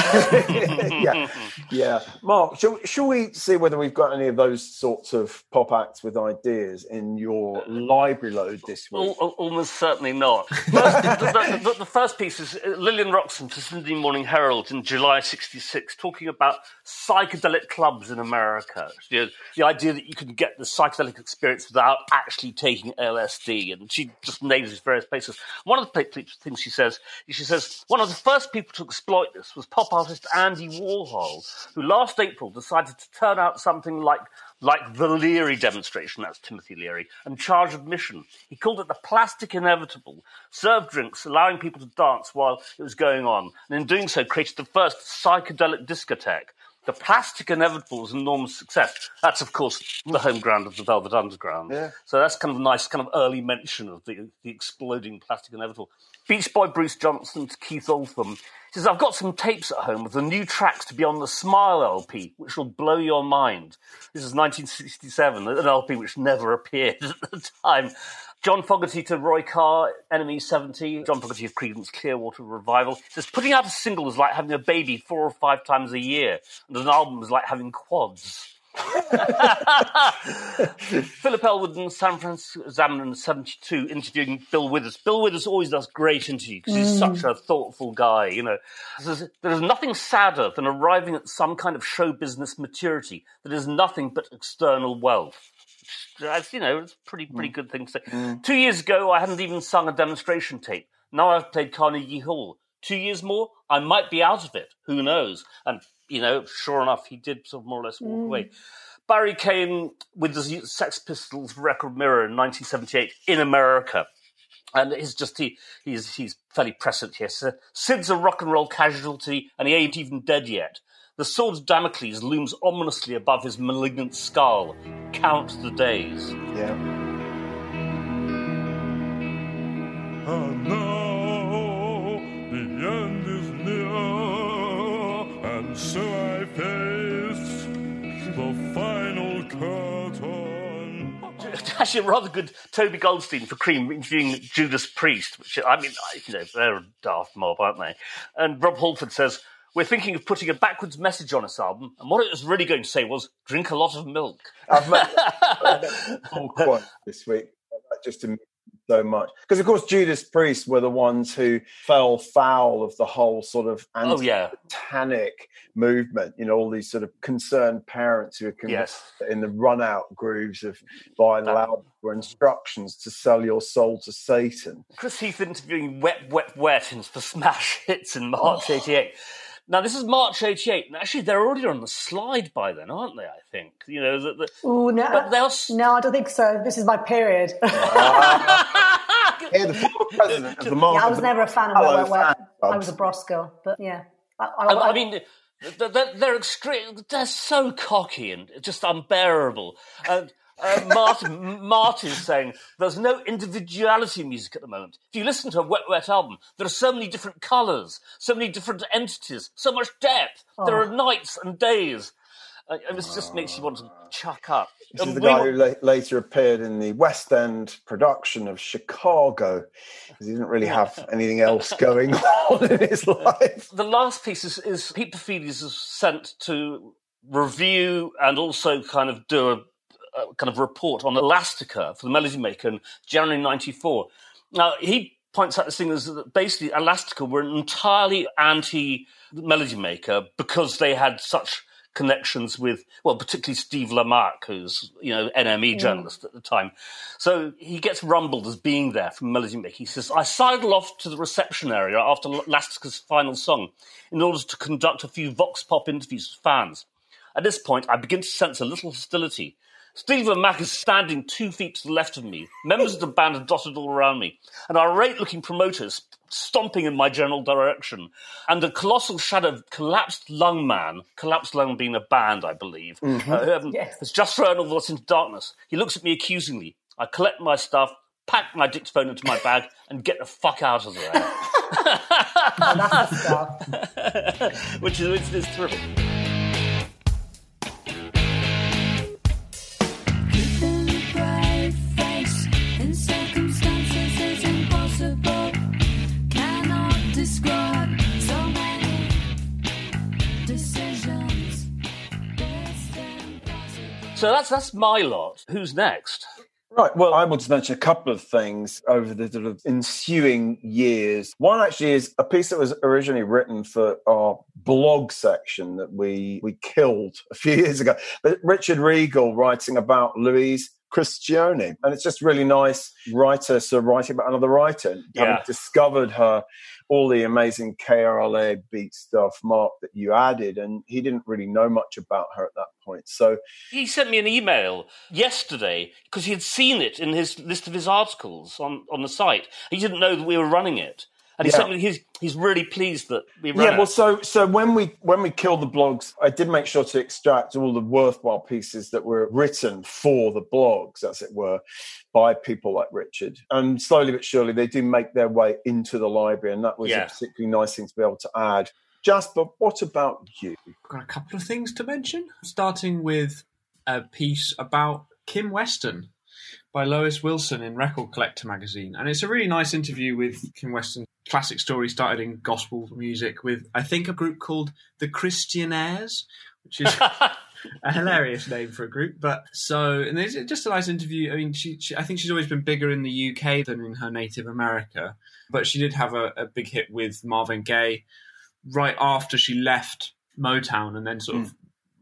yeah, yeah. Mark, shall, shall we see whether we've got any of those sorts of pop acts with ideas in your library load this week? Al- al- almost certainly not. First, the, the, the first piece is Lillian Roxon to Sydney Morning Herald in July sixty-six, talking about psychedelic clubs in America. You know, the idea that you can get the psychedelic experience without actually taking L S D, and she just names these various places. One of the things she says, she says, one of the first people to exploit this was pop artist Andy Warhol, who last April decided to turn out something like like the Leary demonstration, that's Timothy Leary, and charge admission. He called it the Plastic Inevitable, served drinks, allowing people to dance while it was going on, and in doing so created the first psychedelic discotheque. The Plastic Inevitable was an enormous success. That's, of course, the home ground of the Velvet Underground. Yeah. So that's kind of a nice kind of early mention of the, the exploding Plastic Inevitable. Beach Boy Bruce Johnson to Keith Oldham says, I've got some tapes at home with the new tracks to be on the Smile L P, which will blow your mind. This is nineteen sixty-seven, an L P which never appeared at the time. John Fogerty to Roy Carr, Enemy seventy. John Fogerty of Creedence Clearwater Revival says, putting out a single is like having a baby four or five times a year, and an album is like having quads. Philip Elwood in San Francisco Examiner seventy-two interviewing Bill Withers. Bill Withers always does great interviews because he's Mm. such a thoughtful guy, you know. Says, there is nothing sadder than arriving at some kind of show business maturity that is nothing but external wealth. That's, you know, it's a pretty, pretty good thing to say. Mm. Two years ago, I hadn't even sung a demonstration tape. Now I've played Carnegie Hall. Two years more, I might be out of it. Who knows? And, you know, sure enough, he did sort of more or less walk mm. away. Barry came with the Sex Pistols record Mirror in nineteen seventy-eight in America. And it's just, he he's he's fairly prescient here. So, Sid's a rock and roll casualty, and he ain't even dead yet. The sword of Damocles looms ominously above his malignant skull. Count the days. Yeah. And now the end is near, and so I face the final curtain. Actually, a rather good Toby Goldstein for Cream interviewing Judas Priest, which, I mean, you know, they're a daft mob, aren't they? And Rob Halford says, we're thinking of putting a backwards message on this album, and what it was really going to say was, drink a lot of milk. I've met full quote this week, just to so much. Because, of course, Judas Priest were the ones who fell foul of the whole sort of anti-satanic oh, yeah. movement. You know, all these sort of concerned parents who are yes. in the run-out grooves of vinyl albums were instructions to sell your soul to Satan. Chris Heath interviewing Wet, Wet, Wet in for Smash Hits in March eighty-eight. Now, this is March eighty-eight, and actually they're already on the slide by then, aren't they, I think? You know, the, the, Ooh, no, but they'll... no, I don't think so. This is my period. uh, yeah, the former president of the Marvel... Yeah, I was never a fan of Wet, Wet, Wet. I was a Bros girl, but yeah. I, I, I, I mean, they're, they're extreme. They're so cocky and just unbearable. And uh, Martin, Martin's saying there's no individuality in music at the moment. If you listen to a Wet Wet album, there are so many different colours, so many different entities, so much depth. Oh. There are nights and days. Uh, it just makes you want to chuck up. This is the guy who la- later appeared in the West End production of Chicago, because he didn't really have anything else going on in his life. The last piece is, is Pete Paphides is sent to review and also kind of do a, a kind of report on Elastica for the Melody Maker in January ninety-four. Now, he points out this thing is that basically Elastica were entirely anti-Melody Maker because they had such connections with, well, particularly Steve Lamarck, who's, you know, N M E journalist mm. at the time. So he gets rumbled as being there from Melody Maker. He says, I sidled off to the reception area after Elastica's final song in order to conduct a few vox pop interviews with fans. At this point, I begin to sense a little hostility. Steve Lamarck is standing two feet to the left of me. Members of the band are dotted all around me. And irate-looking promoters stomping in my general direction. And a colossal shadow of Collapsed Lung Man, Collapsed Lung being a band, I believe, mm-hmm. uh, um, yes. has just thrown all of us into darkness. He looks at me accusingly. I collect my stuff, pack my dictaphone into my bag, and get the fuck out of there. Oh, that's the stuff. Which is, which is terrific. So that's that's my lot. Who's next? Right, well, I want to mention a couple of things over the sort of ensuing years. One actually is a piece that was originally written for our blog section that we we killed a few years ago. But Richard Regal writing about Louise Christione. And it's just really nice writer, sort of writing about another writer. And yeah. having discovered her, all the amazing K R L A beat stuff, Mark, that you added, and he didn't really know much about her at that point. So he sent me an email yesterday because he had seen it in his list of his articles on, on the site. He didn't know that we were running it. And he yeah. sent me, he's, he's really pleased that we ran Yeah, well, it. so so when we when we killed the blogs, I did make sure to extract all the worthwhile pieces that were written for the blogs, as it were, by people like Richard. And slowly but surely, they do make their way into the library, and that was yeah. a particularly nice thing to be able to add. Jasper, what about you? I've got a couple of things to mention, starting with a piece about Kim Weston by Lois Wilson in Record Collector magazine. And it's a really nice interview with Kim Weston. Classic story, started in gospel music with, I think, a group called the Christianaires, which is a hilarious name for a group. But so, and it's just a nice interview. I mean, she, she, I think she's always been bigger in the U K than in her native America. But she did have a, a big hit with Marvin Gaye right after she left Motown, and then sort mm. of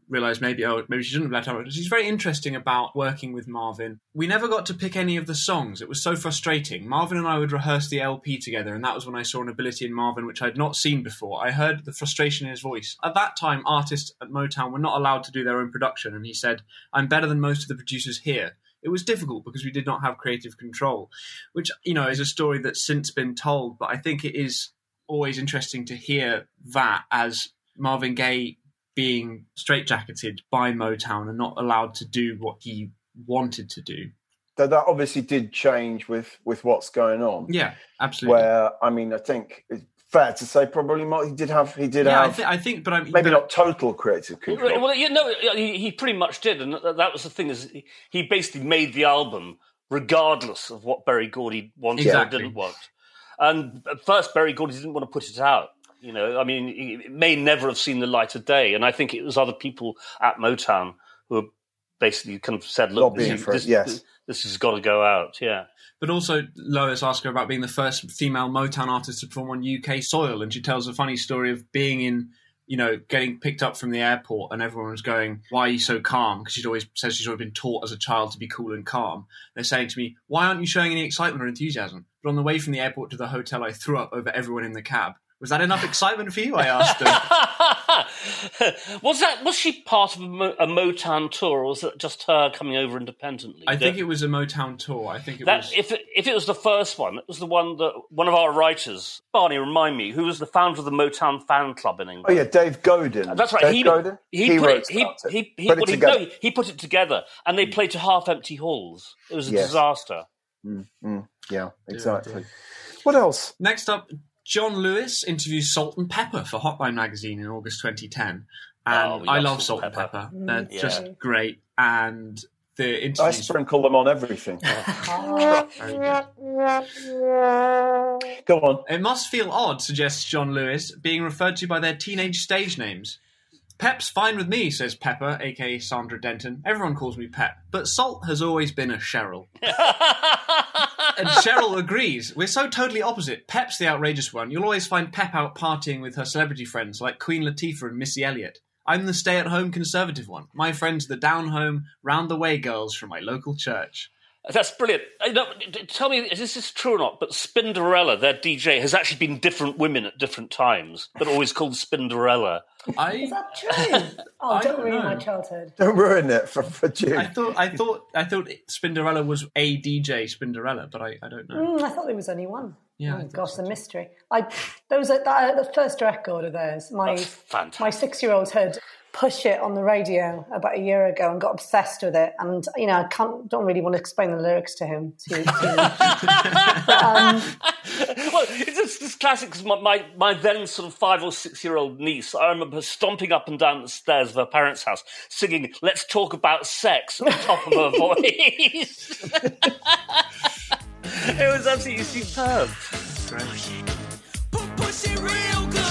realised maybe, oh, maybe she shouldn't have left out. She's very interesting about working with Marvin. We never got to pick any of the songs. It was so frustrating. Marvin and I would rehearse the L P together, and that was when I saw an ability in Marvin which I'd not seen before. I heard the frustration in his voice. At that time, artists at Motown were not allowed to do their own production, and he said, "I'm better than most of the producers here." It was difficult because we did not have creative control, which, you know, is a story that's since been told, but I think it is always interesting to hear that as Marvin Gaye being straitjacketed by Motown and not allowed to do what he wanted to do. That, that obviously did change with, with what's going on. Yeah, absolutely. Where, I mean, I think it's fair to say probably he did have, he did yeah, have, I, th- I think, but I'm maybe but, not total creative control. Well, you know, he, he pretty much did, and that was the thing, is he basically made the album regardless of what Berry Gordy wanted exactly. or didn't want. And at first, Berry Gordy didn't want to put it out. You know, I mean, it may never have seen the light of day. And I think it was other people at Motown who basically kind of said, look, this, for this, it, yes. this, this has got to go out, yeah. But also, Lois asked her about being the first female Motown artist to perform on U K soil. And she tells a funny story of being in, you know, getting picked up from the airport and everyone was going, "Why are you so calm?" Because she'd always says she's always been taught as a child to be cool and calm. They're saying to me, "Why aren't you showing any excitement or enthusiasm?" But on the way from the airport to the hotel, I threw up over everyone in the cab. Was that enough excitement for you? I asked her. was that was she part of a, Mo- a Motown tour, or was it just her coming over independently? I think it was a Motown tour. I think it that, was. If it, if it was the first one, it was the one that one of our writers, Barney, remind me, who was the founder of the Motown fan club in England. Oh yeah, Dave Godin. That's right. Dave he, Godin. He, he put wrote it. He it. he he, put well, it he, together. no, he put it together, and they played to half-empty halls. It was a Yes. disaster. Mm, mm, yeah, exactly. What else? Next up, John Lewis interviews Salt and Pepper for Hotline magazine in August twenty ten. And Oh, we I love love Salt Salt and and Pepper. Pepper. They're Mm, just yeah. great. And the I interviews... sprinkle them on everything. Very good. Go on. It must feel odd, suggests John Lewis, being referred to by their teenage stage names. Pep's fine with me, says Pepper, a k a. Sandra Denton. Everyone calls me Pep, but Salt has always been a Cheryl. And Cheryl agrees. We're so totally opposite. Pep's the outrageous one. You'll always find Pep out partying with her celebrity friends like Queen Latifah and Missy Elliott. I'm the stay-at-home conservative one. My friends are the down-home, round-the-way girls from my local church. That's brilliant. Uh, no, tell me, is this true or not? But Spinderella, their D J, has actually been different women at different times, but always called Spinderella. I, Is that true? Oh, I don't don't ruin know. my childhood. Don't ruin it for, for June. I thought, I thought, I thought Spinderella was a D J Spinderella, but I, I don't know. Mm, I thought there was only one. Yeah, I Oh think gosh, so the mystery. I there was a, that, the first record of theirs. My That's fantastic. my six-year-old heard Push It on the radio about a year ago and got obsessed with it. And you know, I can't don't really want to explain the lyrics to him. To, to but, um, Well, it's just this classic, because my, my, my then sort of five or six-year-old niece, I remember her stomping up and down the stairs of her parents' house, singing "Let's Talk About Sex" at the top of her voice. It was absolutely superb. Push it real good.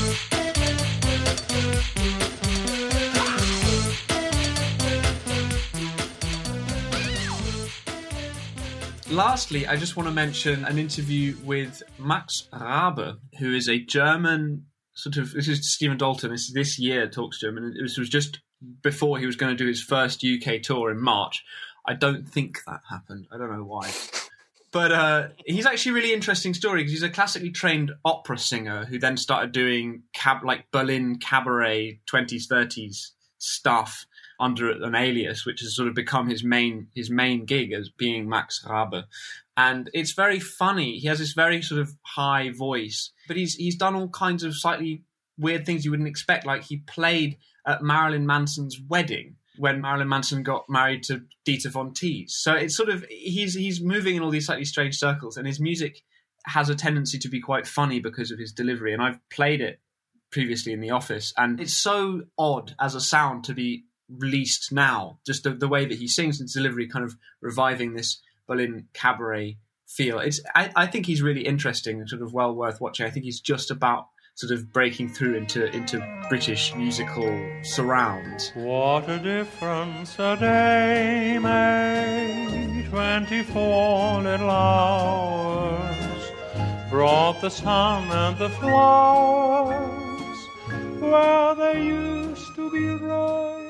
Lastly, I just want to mention an interview with Max Rabe, who is a German sort of. This is Stephen Dalton. This this year talks to him, and this was just before he was going to do his first U K tour in March. I don't think that happened. I don't know why. But uh, he's actually a really interesting story because he's a classically trained opera singer who then started doing cab like Berlin cabaret twenties, thirties stuff under an alias, which has sort of become his main his main gig as being Max Rabe. And it's very funny. He has this very sort of high voice, but he's he's done all kinds of slightly weird things you wouldn't expect. Like he played at Marilyn Manson's wedding when Marilyn Manson got married to Dieter Von Teese. So it's sort of, he's he's moving in all these slightly strange circles, and his music has a tendency to be quite funny because of his delivery. And I've played it previously in the office, and it's so odd as a sound to be released now. Just the, the way that he sings and his delivery, kind of reviving this Berlin cabaret feel. It's I, I think he's really interesting and sort of well worth watching. I think he's just about sort of breaking through into into British musical surround. What a difference a day made, twenty-four little hours, brought the sun and the flowers where they used to be bright.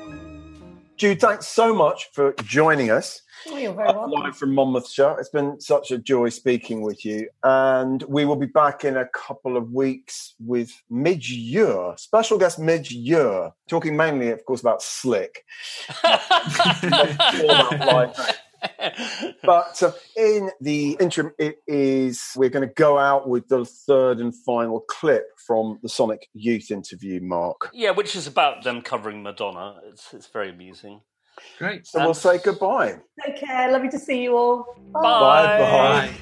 Jude, thanks so much for joining us. Oh, you're very welcome. Live from Monmouthshire. It's been such a joy speaking with you. And we will be back in a couple of weeks with Midge Ure, special guest Midge Ure, talking mainly, of course, about Slick. But uh, in the interim, it is we're going to go out with the third and final clip from the Sonic Youth interview, Mark. Yeah, which is about them covering Madonna. It's it's very amusing. Great. So and we'll say goodbye. Take care. Lovely to see you all. Bye. Bye. Bye.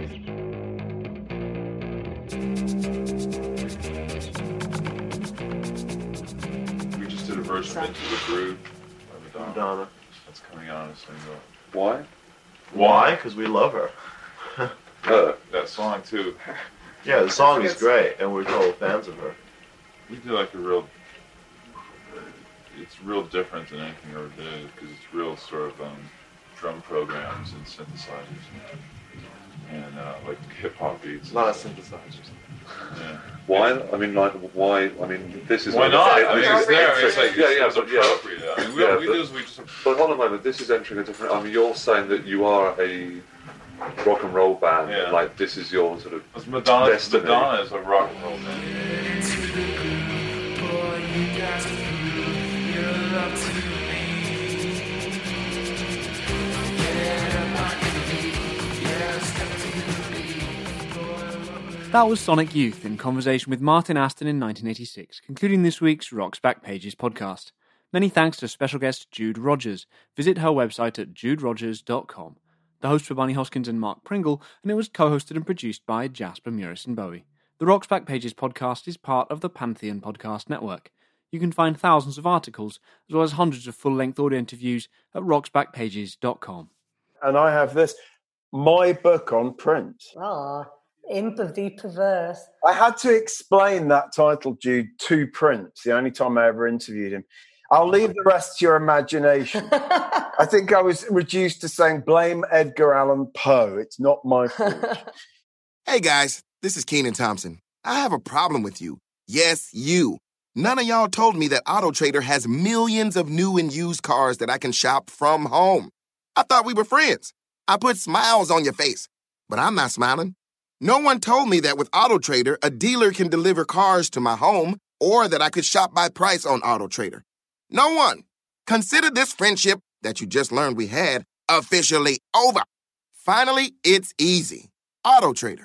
We just did a version of Into the Groove by Madonna. Madonna. That's coming out as a single. Why? Why? Because we love her. Uh, that song too. Yeah, the song is great, and we're total fans of her. We do like a real. It's real different than anything we ever did because it's real sort of um, drum programs and synthesizers and, and uh, like hip hop beats. A lot of synthesizers. Yeah. Why? I mean, like, why? I mean, this is. Why not? I mean, this it's there. It's like yeah, yeah, it's but yeah. appropriate. I mean, we, yeah, we but, do is we just. But hold on a moment. This is entering a different. I mean, you're saying that you are a rock and roll band. Yeah. And, like, this is your sort of. It's Madonna. Destiny. Madonna is a rock and roll band. That was Sonic Youth in conversation with Martin Aston in nineteen eighty-six, concluding this week's Rock's Backpages podcast. Many thanks to special guest Jude Rogers. Visit her website at jude rogers dot com. The hosts were Barney Hoskins and Mark Pringle, and it was co-hosted and produced by Jasper Murison Bowie. The Rock's Backpages podcast is part of the Pantheon Podcast Network. You can find thousands of articles, as well as hundreds of full-length audio interviews at rocks backpages dot com. And I have this, my book on Prince. Ah, Imp of the Perverse. I had to explain that title, Jude, to Prince, the only time I ever interviewed him. I'll leave the rest to your imagination. I think I was reduced to saying, blame Edgar Allan Poe. It's not my fault. Hey, guys, this is Kenan Thompson. I have a problem with you. Yes, you. None of y'all told me that AutoTrader has millions of new and used cars that I can shop from home. I thought we were friends. I put smiles on your face, but I'm not smiling. No one told me that with AutoTrader, a dealer can deliver cars to my home or that I could shop by price on AutoTrader. No one. Consider this friendship that you just learned we had officially over. Finally, it's easy. AutoTrader.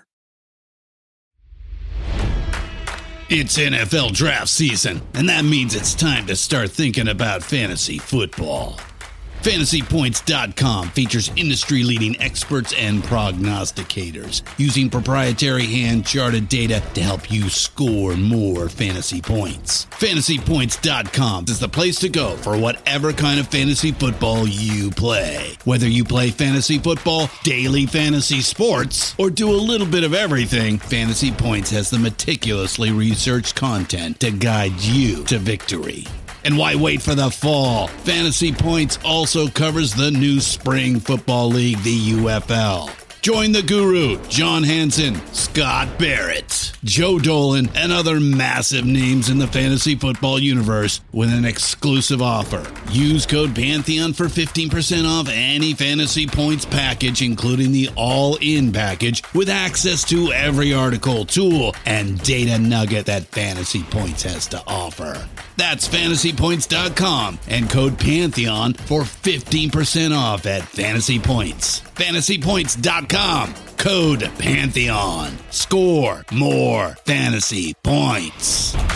It's N F L draft season, and that means it's time to start thinking about fantasy football. Fantasy Points dot com features industry-leading experts and prognosticators using proprietary hand-charted data to help you score more fantasy points. Fantasy Points dot com is the place to go for whatever kind of fantasy football you play. Whether you play fantasy football, daily fantasy sports, or do a little bit of everything, Fantasy Points has the meticulously researched content to guide you to victory. And why wait for the fall? Fantasy Points also covers the new spring football league, the U F L. Join the guru, John Hansen, Scott Barrett, Joe Dolan, and other massive names in the fantasy football universe with an exclusive offer. Use code Pantheon for fifteen percent off any Fantasy Points package, including the all-in package, with access to every article, tool, and data nugget that Fantasy Points has to offer. That's Fantasy Points dot com and code Pantheon for fifteen percent off at Fantasy Points. Fantasy Points dot com, code Pantheon. Score more fantasy points.